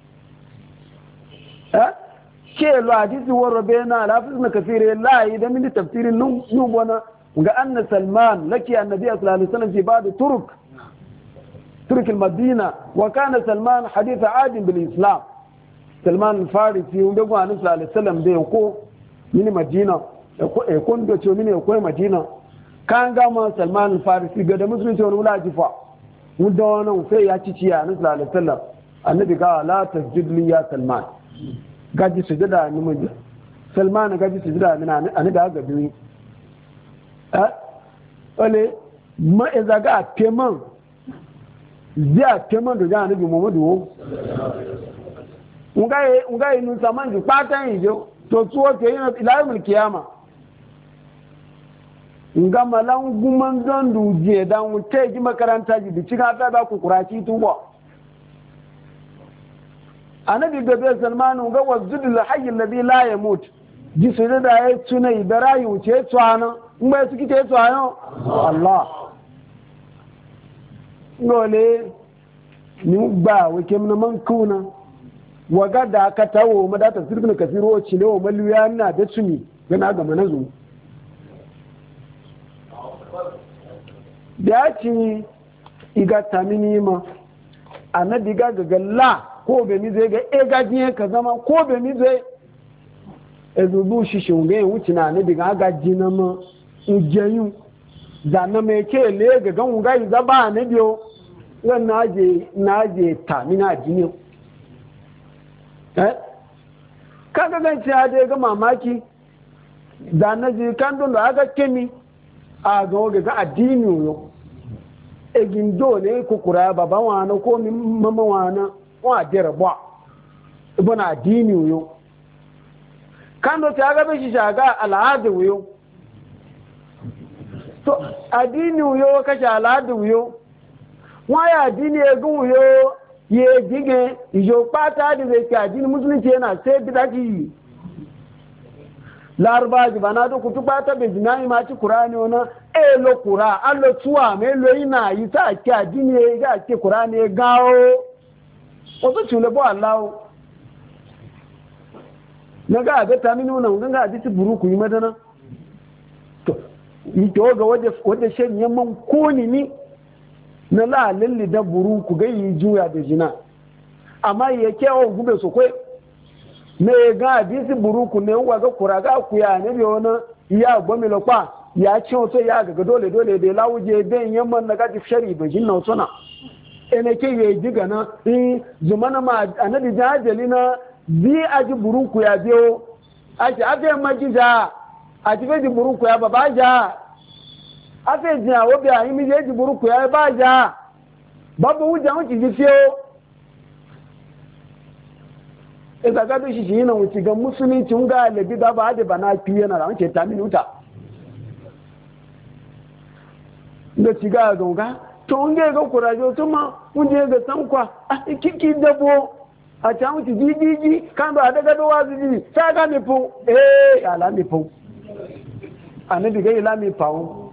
eh ke lo hadisi waro bena lafiz na kafire la idan min tafsirin nun nun bona ga anna salman laki annabi sallallahu alaihi wasallam fi ba'd turuk turk al-madina wa kana salman hadith adim bil islam salman al-farisi wanda go annabi sallallahu alaihi wasallam da ko mini madina ko e kon do to mini ko madina kan ga ma salman al-farisi ga da musulunci wani wulaji fa mun da wannan sai ya ci ciya annabi sallallahu alaihi wasallam annabi ga la tasjud li ya salman gaji sujada ni mun salman gaji sujada ni annabi ga biyu eh ole ma iza ga teman zia teman do ga annabi muhammadu wo ungaye ungaye nun saman ju patan ijo to tuwo ke yin ilayul kiyama nga malan guman don duje dan wuce ji makaranta ji bici ka ta ba ku kuraci tubo annabi gabe salmanu ga wazudul hayy alladhi la yamut ji su da ya tuna ibarayi wuce tsana in ba su kike tsano Allah ngole ni ba wake mun man kuna waga da aka tawo ma da tafsirin kasiro ci ne wa malluya na da tsumi gana ga manazu da ci iga tamini ma annabi ga ga la ko be mi zai ga e ga jiye ka zama ko be mi zai e zubu shi shunge wuci na annabi ga ga jina ma ujeyu da na me ke le ga gan ga yi zaba annabi o ran naje naje tamina jini eh kaga gan ci ade ga mamaki da naje kan don da aka kemi a ga ga addini yo egin do ne kukura baba wana ko mama wana wa jere bo ibn addini yo kan do ta ga be shi shaga al'adu yo to addini yo ka sha al'adu yo wa ya addini egun yo ye jige ijo pata da zai ka addini musulunci yana sai bidaki larba ji bana da kutu pata be jinai ma ci qur'ani ona e lo qura allo tuwa me lo ina yi ta ki addini ga ki qur'ani gawo o to chule bo allah na ga ga ta mini wannan ga hadisi buruku yi madana to yi to ga waje waje shen yamman koni ni na la lalli da buruku ga yi juya da jina amma yake o gube so koi me ga hadisi buruku ne wa ga kura ga kuya ne bi wona ya gomi lo pa ya ci o to ya ga dole dole da lawuje ben yamman na ga shari da jinna sona ene ke ye diga na in zumana ma annabi jajali na bi aji buruku ya biyo aji afi majija aji be buruku ya babaja afi ji awo bi ayi mi je ji buruku ya baja babu wuja wuci ji fiyo eza ga bi shi yana wuci ga musulunci ga lebi da ba da bana fiye na ran ce ta minuta da ci ga ga to unge ga kurajo to ma unje ga sankwa a kiki dabo a can wuce jijiji kan ba daga dowa jiji ta ga mi fu eh ala mi fu annabi ga ila mi fawo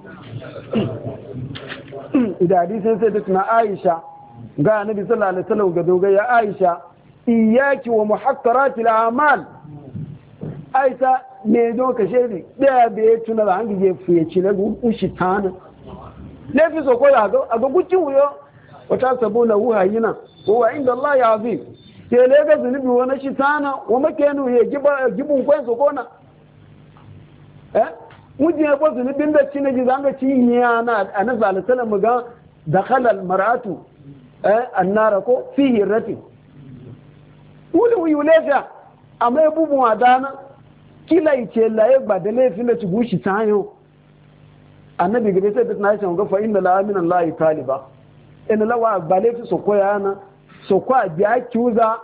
idan hadisin sai da tuna Aisha ga annabi sallallahu alaihi wasallam ga doga ya Aisha iyaki wa muhaqqaratil a'mal Aisha ne do ka shedi da be tuna da hangi je fuye ci na gu shi tana ne fi so ko ya ga ga gucci wuyo wata sabuna wuhayina wa inda Allah ya azim ke le ga zunubi wani shi tana wa makenu ya giba gibun kwen so kona eh mujin ya ko zunubin da cin ji zanga ci niya na annabi sallallahu alaihi wasallam ga dakhala al mar'atu eh annara ko fihi rati wuli wuyu lefa amma bubu wadana kila ice la ya gba da laifin da ci gushi tayo annabi ga sai da na shi ga fa inna la min Allah taliba inna la wa gba laifin so koyana so kwa biya kiuza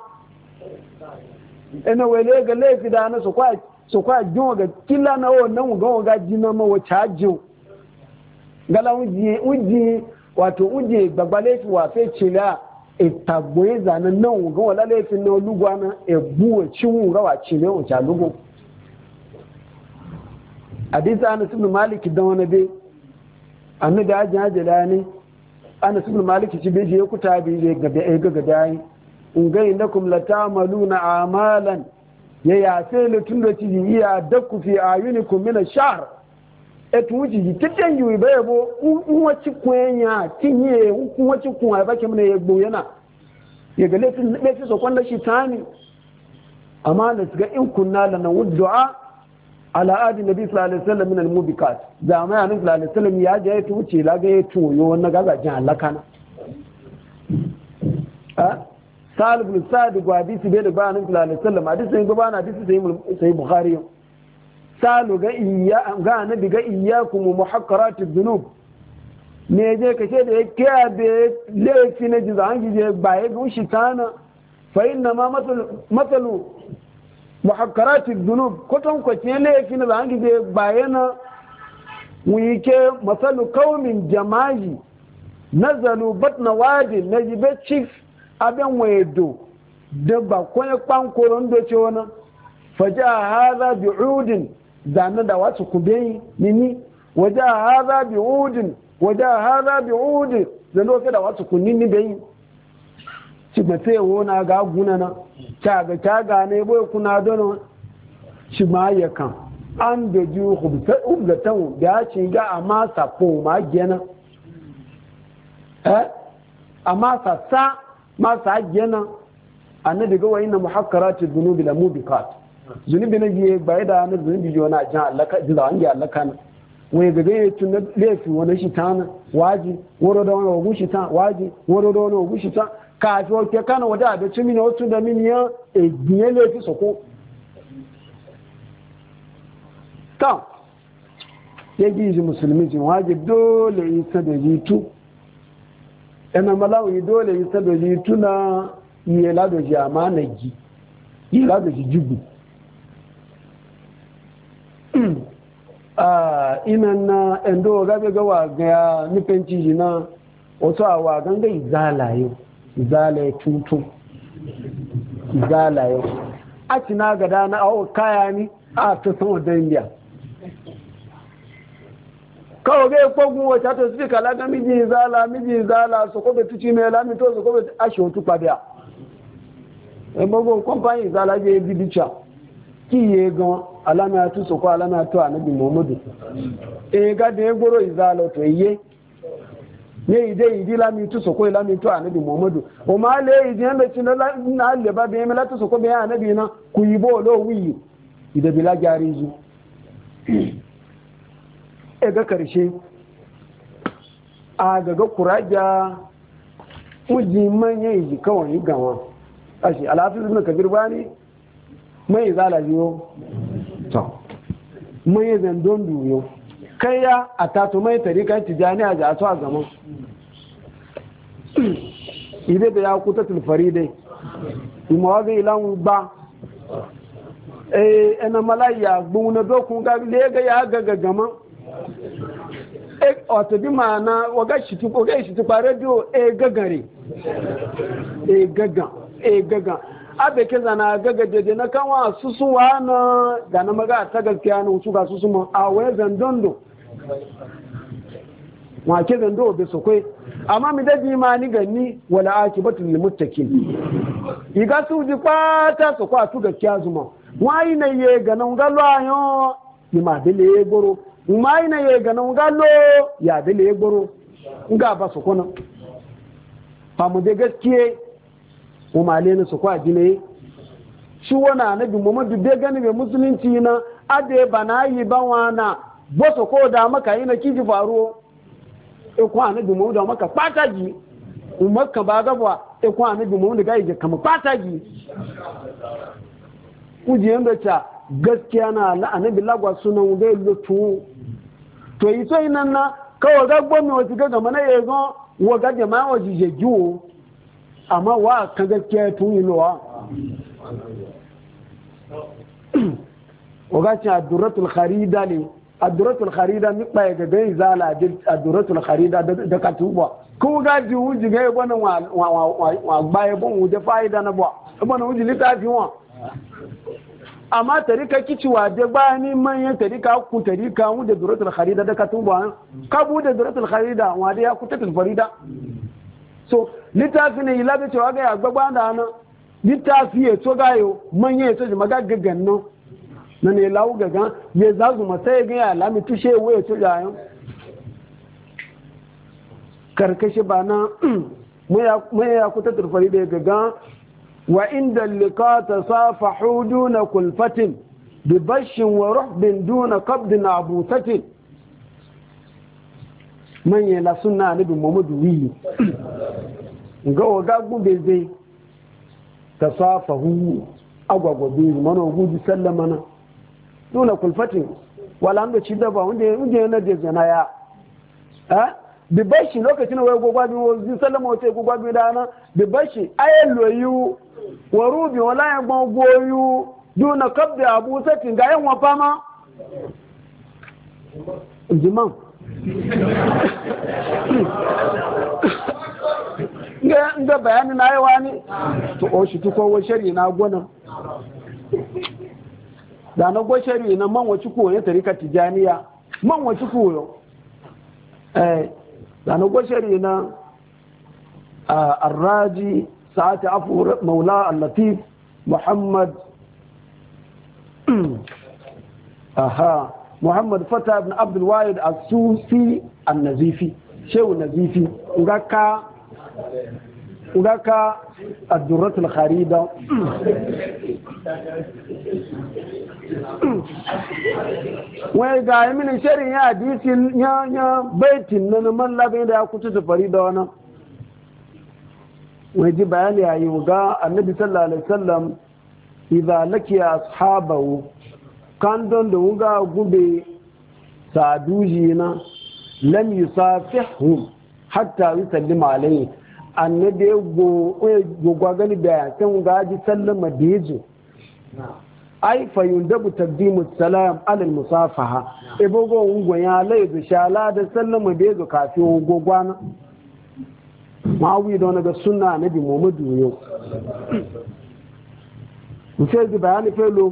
ina wele ga laifi da na so kwa so kwa jin ga kila na wannan ga ga jina ma wace ajin gala uji uji wato uji gbagba laifi wa sai cila itagboye zanen nan ga wala laifin na lugwa na ebuwa cin rawa cile o cha lugu hadisi Anas ibn Malik dan wani be annabi ajin ajala ne Anas ibn Malik ci beje ya kuta bi je ga da ga ga dai ungai nakum latamaluna amalan ya ya sai le tun da ci iya dakku fi ayunikum min ash-shahr etu wuci ji titen yi ba yabo un waci kwenya tinye un waci kun ba ke mun ya gbo yana ya ga laifin laifin so kwanda shi tani amma da ga in kunna lana wuddu'a ala adi nabi sallallahu alaihi wasallam min al-mubikat jama'a nabi sallallahu alaihi wasallam ya je tu wuce la ga tu yo wannan ga gajin halaka na a sal ibn sa'd ga hadisi bai da ba nabi sallallahu alaihi wasallam hadisi sai ba na hadisi sai sai bukhari salu ga iya ga annabi ga iyyakum muhaqqarat adh-dhunub me je kace da yake be laifi na jizan gije baye gun shi kana fa inna ma matal matalu muhaqqarat adh-dhunub koton ko ce laifi na jizan gije baye na wike masalu qaumin jama'i nazalu batna wadi najibe chief aben wedo da ba ko kwankoron do ce wannan faja hadha bi'udin zane da wasu kube nini waje haza bi udin waje haza bi udin zano ka da wasu kunni ni bai ci ba sai wona ga guna na ta ga ta ga ne boye kuna dono shi ma ya kan an da ju khubta ubgatan da ci ga amma sapo ma gena eh amma sa sa ma sa gena annabi ga wa inna muhakkarati dhunubi la mubiqat zunubi na biye bai da na zunubi biyo na jan allaka jila wangi allaka na wai ga gaya tun na lefi wani shi ta na waji wuro da wani ogun shi ta waji wuro da wani ogun shi ta kafi oke kana wada da cimi na otu da mini ya egiye lefi soko ta ya gizi musulmi jin waji dole yi sadoji tu yana malawi dole yi sadoji tu na yi ladoji amana gi yi ladoji jibu inan na endo gabe gawa ga nufin ciji na wasu awa ganga izala yau izala ya tutu izala yau a cina gada na awo kaya ni a ta sama dandiya kawo ga ikpogun wata to su kala ga miji izala miji izala su kobe tuci mai lamito su kobe ashe otu kpabiya ebogo kwamfani izala je bidicha kiye gan alama tu soko alama tu anabi muhammadu e ga de gboro izalo to iye ne ide idi lami tu soko lami tu anabi muhammadu o ma le idi ande ti na le ba be me la tu soko be anabi na ku yibo lo wi ide bila jarizu e ga karshe a ga ga kuraja uji manye yi kawai gawa ashi alhafiz ibn kabir bani mai zala biyo to mai zandon biyo kai ya a tato mai tarika tijani a jaso a zaman ibe da ya kuta tulfari dai imawa zai ilan ba eh ena malaya gbuna dokun ga lega ya gaga gama e oto bi mana waga shi tu waga shi tu pa radio e gagare e gaga e gaga abe ke zana gaga dede na kanwa susuwa na ga na maga ta gaskiya na su ga susu mu a waye zandondo wa ke zando be sokoi amma mi daji ma ni ganni wala akibatu lil muttaqin iga su ji pata so kwa su gaskiya zuma wai na ye ga nan galo ayo ni ma dele goro mai na ye ga nan galo ya dele goro nga ba sokona fa mu de gaskiye umale ne su kwa jine shi wana nabi Muhammadu bai gani mai musulunci na ade bana yi banwana boso ko da maka yi na kiji faruwa e kwa nabi Muhammadu maka pataji umarka ba gaba e kwa nabi Muhammadu ga yi kama pataji kuje yanda ta gaskiya na annabi lagwa sunan ga lutu to yi sai nan na kawai ga gomi wata ga gama na yazo wa ga jama'a wajije jiwo amma wa ka gaskiya tun yi lowa wagacin aduratul kharida ne aduratul kharida mi ɓaya ga gai zala aduratul kharida da ka tuba ko gaji wuji ga yabo nan wa gbaya bon wuje fa'ida na ba yabo na wuji littafi wa amma tarika kiciwa da bani manyan tarika ku tarika mu da duratul kharida da katuba ka bu da duratul kharida wa da ya ku tatul farida so litafi ne ilabe cewa ga ya gbagba da nan litafi ya to gayo manyan ya to maga gaggan no na ne lawo gaga ya zazu masai ga ya lami tushe waye to jayan karkashi bana mai ya kuta turfari da gaga wa inda lika ta safa duna kulfatin bi bashin wa ruhbin duna qabdin abutatin manye la sunna nabi muhammadu wi ga waga gube zai ta safa hu agwagwabe mana guji sallama na duna kulfatin wala ando ci daba wanda yana da zanaya eh bibashi lokacin wai gogwabi wo sallama wace gogwabi dana bibashi ayen loyu wa rubi wala yan goyu duna kabdi abu satin ga yan wafa ma jiman ga inda bayani na yi wani to o shi tuko wa shari na gona da na go shari na man wace ko ya tarika tijaniya man wace ko eh لأنه بشرنا آه الراجي ساعة عفو مولاه اللطيف محمد أها محمد فتح بن عبد الواحد السوسي النزيفي شو النزيفي وذاك وذاك الدرة الخريدة wai ga mini shirin ya hadisin ya ya baitin nan man labin da ya kuta da farida wannan wai ji bayani yayi ga annabi sallallahu alaihi wasallam idza lakiya ashabahu kan don da wuga gube saduji na lam yusafihum hatta yusallima alaihi annabi go go gani da kan gaji sallama da yazo ai fayundabu taqdimu salam ala musafaha ibogo ungo ya laizu shala da sallama da yazo kafin gogwana mawi don ga sunna nabi muhammadu yo mutai da bayani felo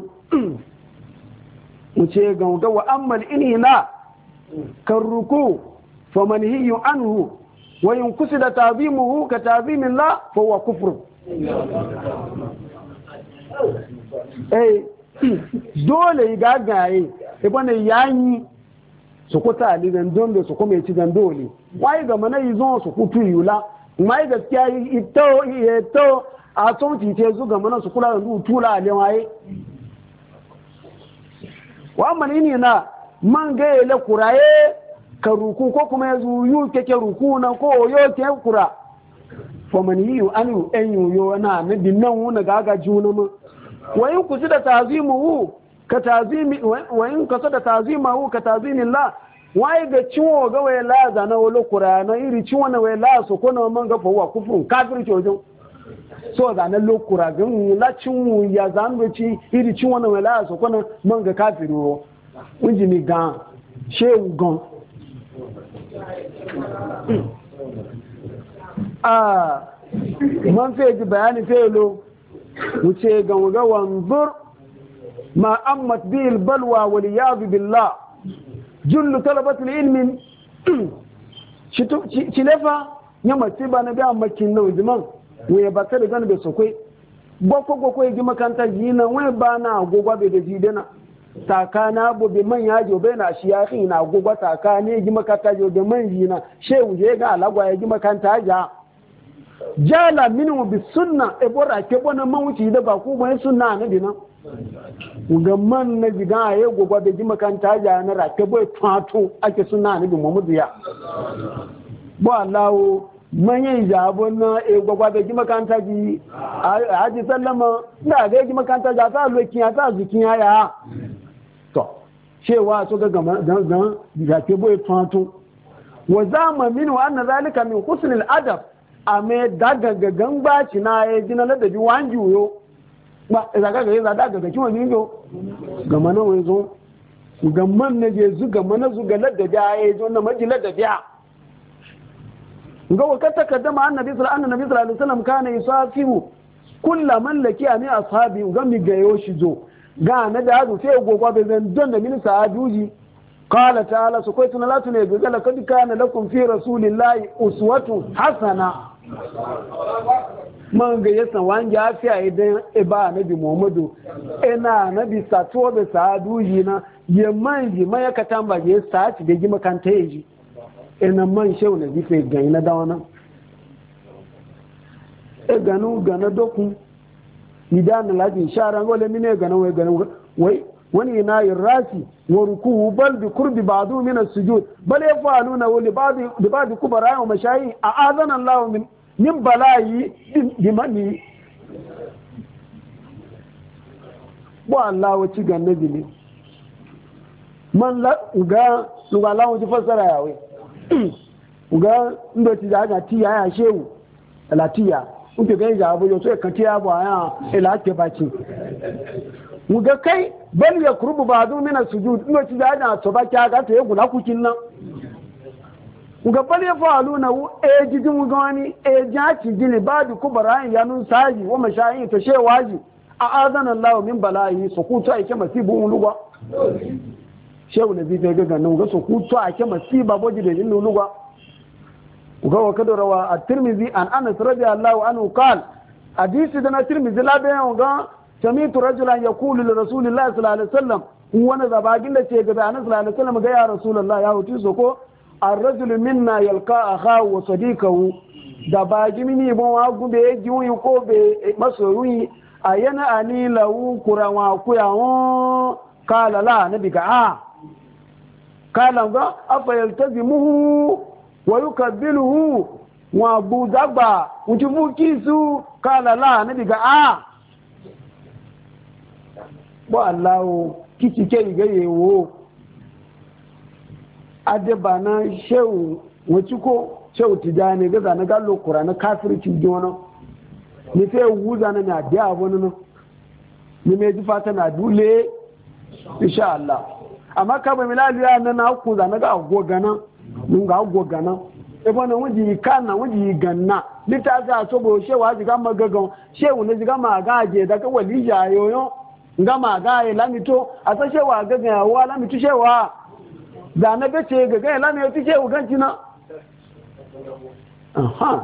muce ga ga wa ammal inina kan ruku famanhiyu anhu wa yunqsida ta'zimuhu ka ta'zimillah fa huwa kufr eh dole ga gaye ibane yayi su ko tali dan don su ko mai ci dan dole wai ga mana yi zo su kutu yula mai gaskiya ito ito a son ti ce zu ga mana su kula da tula ale waye wa man ini na man ga le kuraye ka ruku ko kuma yazu yu keke ruku na ko yo ke kura fa man yi anu en yo na nabi nan wuna ga ga juna mu wayin ku da tazimuhu ka tazimi wayin ka da tazimuhu ka tazimillah wai ga ciwo ga wai la zana wala qur'ana iri ciwo na wai la so ko na man ga fa wa kufrun kafir jojo so zana lokura gan la ciwo ya zan ga ci iri ciwo na wai la so ko na man ga kafiru unji mi gan shehu gan ah man fe ji bayani fe lo wuce ga wanzur ma ammat bil balwa wal iyad billah jullu talabat al ilmi chilefa nyama tiba na biya makin no jiman we ba ta da ganbe sokoi boko boko yi makanta yina we ba na agogwa be da jidena takana bo be man yajo be na shi yakin na agogwa takane yi makanta jo be man yina shehu je ga alagwa ya yi makanta ja jala minu bi sunna e bora ke bona man wuci da ba ku mai sunna na dina ga man na jiga aye gogwa da jima kan ta ja na ra ke boy tato ake sunna na bi Muhammadu ya bo Allahu man yi jabon na e gogwa da jima kan ta ji haji sallama da ga jima kan ta ja ta lokin ya ta zikin ya ya to cewa so ga ga ga ke boy tato wa zama minu anna zalika min husnil adab a mai dagagagan baci na ya ji na ladabi wani juyo ba zagaga ya zagaga kiwon yiyo ga mana wani zo ga man na je zu ga mana zu ga ladabi a ya zo na maji ladabi a ga wakata kaddama annabi sallallahu alaihi wasallam kana yusafihu kullu man laki ani ashabi ga mi gayo shi zo ga na da hadu sai gogwa bai zan don da min sahabuji qala ta'ala su kai tuna latu ne ga la kad kana lakum fi rasulillahi uswatun hasana man ga yasan wanja afiya idan iba nabi muhammadu ina nabi satuwa be sahabuji na ya manji mai ka tamba je sati da gi makanta yaji ina man shehu na bife ga ina da wannan e ganu gana doku idan ladi shara ngole mine gana wai gana wai wani na rasi wa ruku'u bal bi qurbi ba'du min as-sujud bal yafaluna wa li ba'd li ba'd kubara wa mashayi a'adana Allah min min balayi bi mani bo Allah wa ci ganna bi man la uga uga Allah ji fasara yawe uga ndo ti da ga ti ya shehu latiya uke ga ja abu yo so kan ti abu aya ila ke baci uga kai bal yakrubu ba'du min as-sujud ndo ti da ga to ba ka ga to yegu na kukin nan uga bal yafaluna e jidin uga wani e jaci jini ba'du kubara yanun saji wa mashayi to shewaji a adana Allah min bala'i sukutu ake masibu lugwa shehu da zai ga ganin ga sukutu ake masiba boji da jin lugwa uga wa kada rawa at-Tirmidhi an Anas radiyallahu anhu qala hadisi da na Tirmidhi la bayan ga sami'tu rajulan yaqulu li rasulillahi sallallahu alaihi wasallam wani zabagin da ce ga Anas sallallahu alaihi wasallam ga ya rasulullahi ya hutu soko ar-rajulu minna yalqa akhahu wa sadiqahu da bagi mini bon wa gube jiwi ko be masoyi ayana ani lahu kurawa kuyawo kala la nabi ga a kala ga afa yaltazimuhu wa yukabbiluhu wa budagba ujubu kisu kala la nabi ga a bo Allah kici ke gayewo adebana shehu wuciko shehu tijani ga zana gallo qur'ani kafirci jono ni fe wuza na na dia wani no ni me ji fata na dule insha Allah amma ka ba milali ya na na ku za na ga gogana mun ga gogana e bana wuji kana wuji ganna litafi a so bo shewa ji ga magagan shewu ne ji ga magaje daga walija yoyo nga magaye lamito a sa shewa ga ga wa lamito shewa da na ga ce ga ga lamito shewu ganci na aha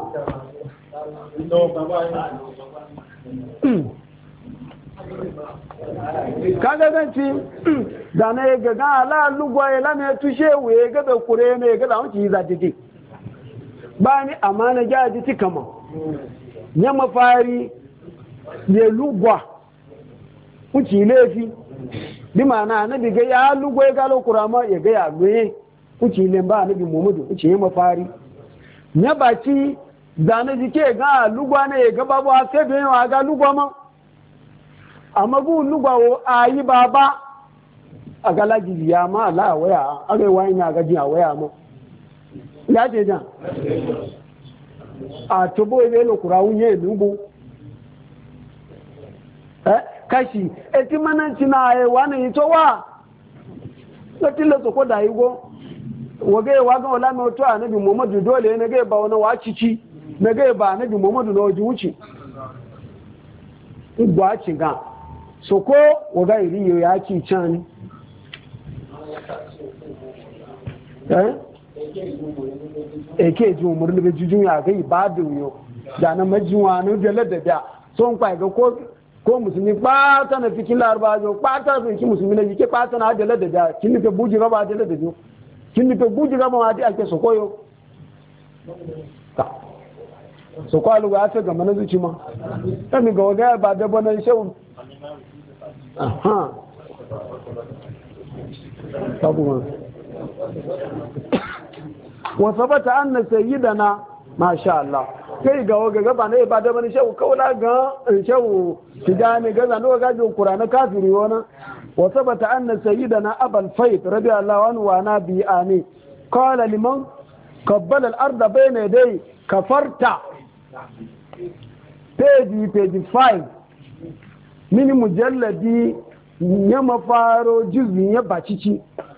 kaga ganci da na ya gaga ala lugwa ya lana tushe we ga da kure ne ga da wanci za dide ba ni amana ja ji ti kama nya mafari ya lugwa kuci lefi bi mana na bi ga ya lugwa ya ga lo kurama ya ga ya gbe kuci le ba na bi Muhammadu kuci ya mafari nya baci zane jike ga lugwa ne ga babu a sai da yawa ga lugwa ma amma gu lugwa wo ayi baba a ga laji ya ma la waya a ga wani ya ga ji a waya ma ya ce jan a to boye be lo kurawu ye lugu eh kashi eti manan tina e wani to wa lotile to ko da igo wage wa ga wala no to anabi Muhammadu dole ne ga ba wani wa cici na gai ba na bi Muhammadu na waje wuce igwa ci ga so ko waga iri ya ci can eh eke ji umarni da jujun ya ga ibadun yo da na majiwa na da ladada so n kwa ga ko ko musulmi ba ta na fikin larba jo ba ta fikin musulmi na yake ba ta na da ladada kin ka buji gaba da ladada kin ka buji gaba ma da ake so koyo so kwalu ga ta ga mana zuci ma kan ga waga ba da bonan shehu aha tabu ma wa sabata anna sayyidana masha Allah kai ga waga ga ba ne ba da bonan shehu kaula ga shehu tijani ga zano ga jin qur'ani kafiri wona wa sabata anna sayyidana abul fayd radiyallahu anhu wa nabi ani qala liman qabbala al-ardha bayna yaday kafarta page page five mini mujalladi ya mafaro juzin ya bacici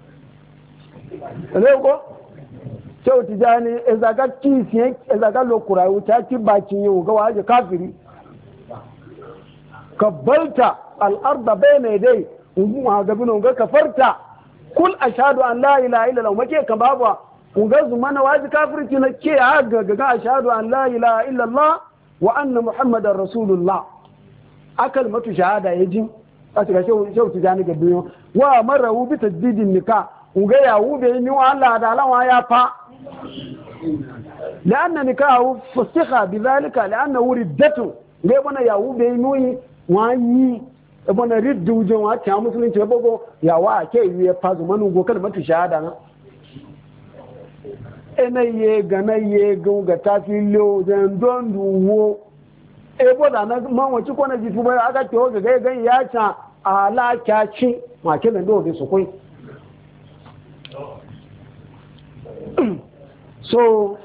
lego sau tijani ezaga kisiyen ezaga lokura wuta ki bakin yau ga waje kafiri kabbalta al-arda bayna yaday ungu gabi no ga kafarta kul ashhadu an la ilaha illa allah make kan babu unga zumana waji kafirci na ke ga ga ashhadu an la ilaha illa allah wa anna muhammadar rasulullah akal matu shahada yaji a cikin shehu shehu tijani ga biyo wa marahu bi tajdidin nikah unga yawu be ni wa Allah da lawa ya fa لأن نكاحه فسخ بذلك لأنه ردته لأنه يهو بينوي واني ابن رد وجه واتي مسلم تبغو يا وا كي يفازو منو go kalmar shahada na enaye ganaye gunga tafilo dan don duwo e boda na man wace ko na jitu bai aka to ga ga ya ta ala kyaci ma ke nan do su koi so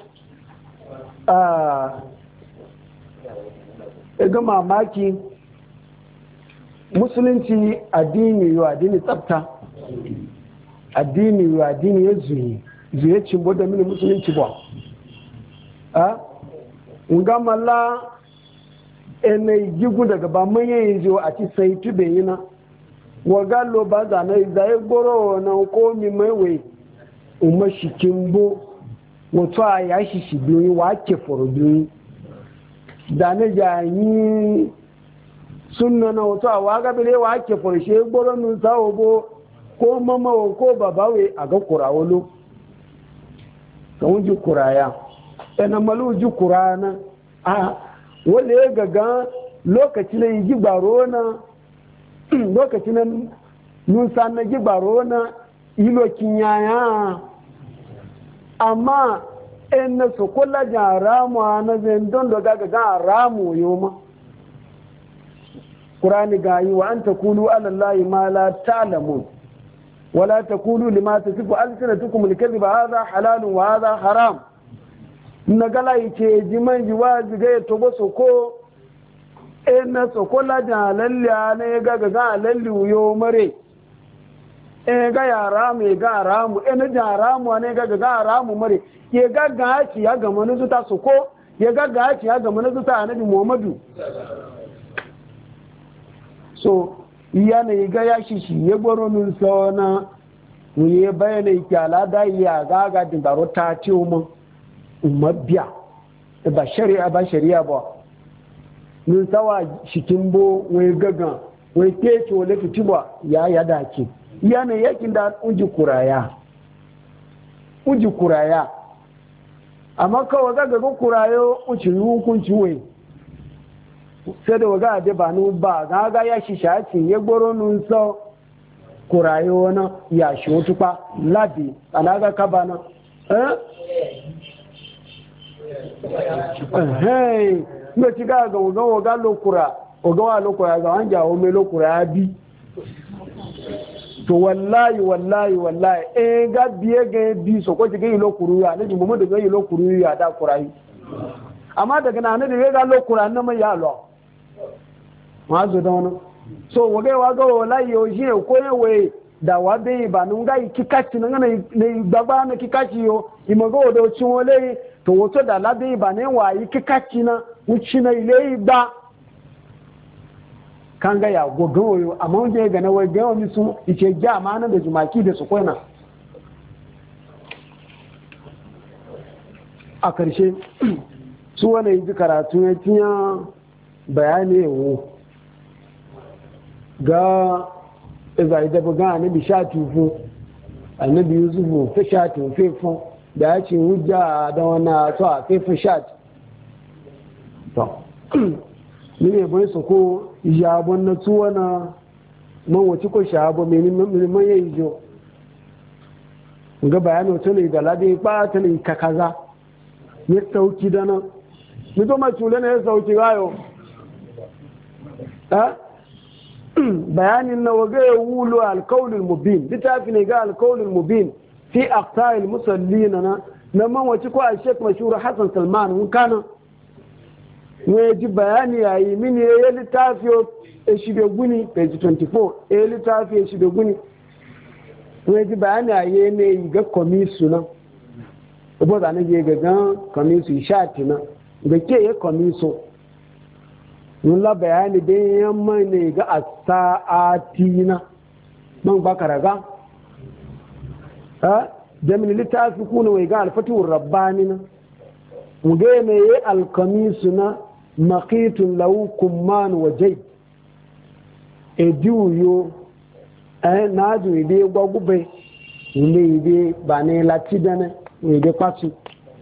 ga mamaki musulunci addini yau addini tsafta addini yau addini ya zuyi zuye cimbo da mini musulunci ba a nga malla ene gigu daga ba manya yi zo a ci sai tube yi na wagalo ba za na zai goro na komi maiwai umar shi kimbo wato a ya shi shi biyu wa ke foro biyu da na janyi sunna na wato a waga bile wa ke foro shi gboro nun sawo bo ko mama ko babawe a ga kurawolo ka wuji kuraya ɗana malu ji kurana a wale ya gaga lokaci na yi gibaro na lokaci na nusa na gibaro na ilokin yaya amma in na su kula jan ramu na zindon da gaga gan ramu yoma ƙurani ga yi wa an ta kulu alallahi ma la ta'lamun wala ta kulu lima ta sifu alsinatukum alkadhiba hadha halalun wa hadha haram na gala yake jiman jiwa ziga ya tobo soko in na soko la jan lalle ne gaga gan lalle yo mare e ga yara mai ga ramu e na jaramu ne ga ga ramu mare ye ga ga ci ya ga manu ta su ko ye ga ga ci ya ga manu ta annabi Muhammadu so iya ne ga ya shi shi ye goro nun so na ye bayana ki ala da ya ga ga din baro ta ci mu ummabiya ba shari'a ba shari'a ba nun sawa shikimbo we gaga we ke ci wala fitiba ya ya dace yana yakin da uji kuraya uji kuraya amma kawai ga gaga kurayo uci hukunci wai sai da waga ade ba nu ba ga ga ya shi shaci ya gboro nun so kurayo na ya shi otupa labi alaga kabana eh eh ndo ti ga ga waga waga lokura waga wa lokura ga wanja o me lokura bi to wallahi wallahi wallahi eh ga biye ga bi so ko ga yilo kuruya ne mu da ga yilo kuruya da kurai amma daga nan da ga lo kuran nan mai ya lo ma zo da wannan so wage waga wallahi yo je ko ne we da wa be ba nun ga kikachi nan ne gbagba na kikachi yo imago do cin wole to woto da labe ba ne wa kikachi na uci na ile ba kan ga ya gogoyo amma wanda ga na wajen wani su ike ja ma nan da jumaki da su koina a karshe su wani yi karatu ya tiya bayani yawo ga izai da buga annabi sha tufu annabi yusufu ta sha tufe fun da ya ce hujja da wani to a fefe sha to ne bai su ko jabon na tuwa na man wace ko shabo mai neman ya yi jo ga bayanin wata ne ga lade ba ta ne ka kaza ya sauki da nan ni to mai tule ne ya sauki rayo bayanin na waga ya wulo alkaulul mubin littafi ne ga alkaulul mubin fi aqta'il musallina na na man wace ko a shek mashhur Hassan Salman mun kana ne ji bayani yayi mini ya littafi ya shibe guni page twenty-four ya littafi ya shibe guni ne ji bayani yayi ne ga komisu na ubo da ne ga ga komisu shati na ga ke ya komisu mun la bayani dai yamma ne ga as-sa'atina man bakara ga ha da min littafi kuna wai ga al-fatuwur rabbani na mu ga me al-kamisuna maqitun lahu kumman wa jay e diuyo eh na ju ide gbogube ile ide ba ne latidana ide kwatu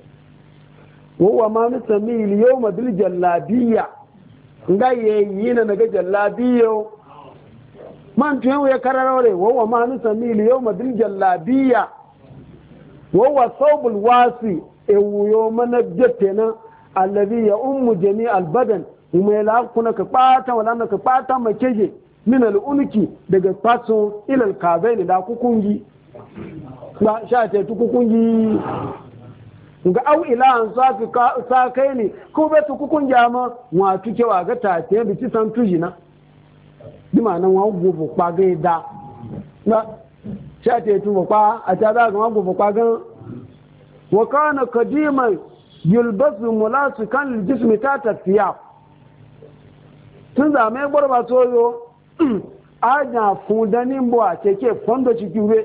wa ma nusami al-yawma bil jallabiyya nga yi na daga jallabiyo man tuyen ya kararore wa ma nusami al-yawma bil jallabiyya wa thawbul wasi ewuyo mana jetena alladhi ya ummu jami' al-badan kuma la kuna ka pata wala ka pata makeje min al-unki daga fatso ila al-kabaini da kukungi ba sha ta kukungi ga au ila an sa kai ne ko be su kukungi ma wa tuke wa ga ta te bi ti san tujina di ma nan wa gobo pa ga da na sha ta tu pa a ta da ga wa gobo pa ga wa kana qadiman yulbasu mulasikan liljismi ta tafiya tun zame gwarba soyo aja fundanin bo a keke fondo cikiwe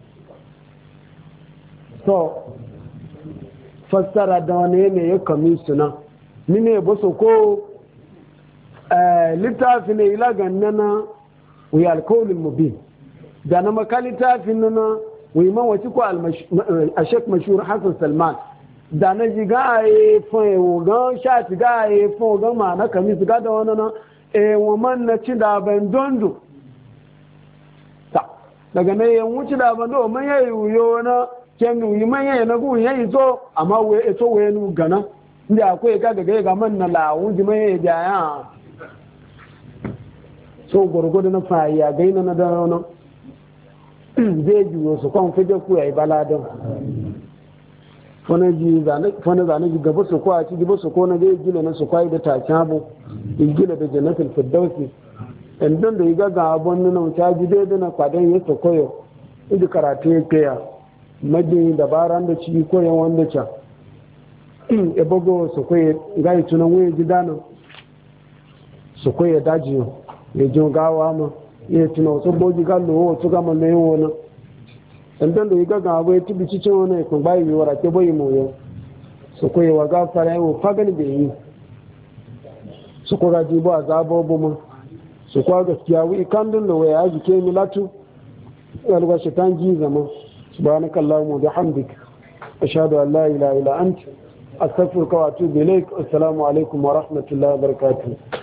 so fassara da wani ne ya kami suna ni ne ba so ko littafi ne ilagan nana wuyi alkawulin mubin da na maka littafin nana wuyi man wace ko a shek mashur hassan salman da na ji ga a yi fun ewu gan sha ti ga a yi fun gan ma na kami su ga da wani na ewu man na ci da ban dondo ta daga na yin wuci da ban dondo man yayi wuyo na ken wuyi man yayi na gun yayi so amma we eto we nu gana inda akwai ga ga ga man na la wuji man yayi da ya so gurgudu na fa ya gaina na da wani zai juyo su kwan fije ku yayi baladan fana zane ji gaba su kwa ci gaba su ko na zai gina na su kwayi da takin abu in gina da jannatin firdausi in don da yi gaga abun nuna wuce ji daidai na kwadon ya su koyo inda karatu ya kaya majin dabaran da ci koyon wanda can ya bago su kwaye gayi tunan wuya ji danin su kwaye daji ya jin gawa ma ya tuna wasu bogi gallo wasu gama na yin wani dan da yiga ga abai tubi cikin wani kun bayi mi wara ke boyi moyo su koyi wa gafara yau fagan da yi su ko gaji ba azabo buma su ko gaskiya wi kan dun da waya aji ke milatu alwa shaitan ji zama subhanaka allahumma bihamdik ashhadu an la ilaha illa anta astaghfiruka wa atubu ilaik assalamu alaikum wa rahmatullahi wa barakatuh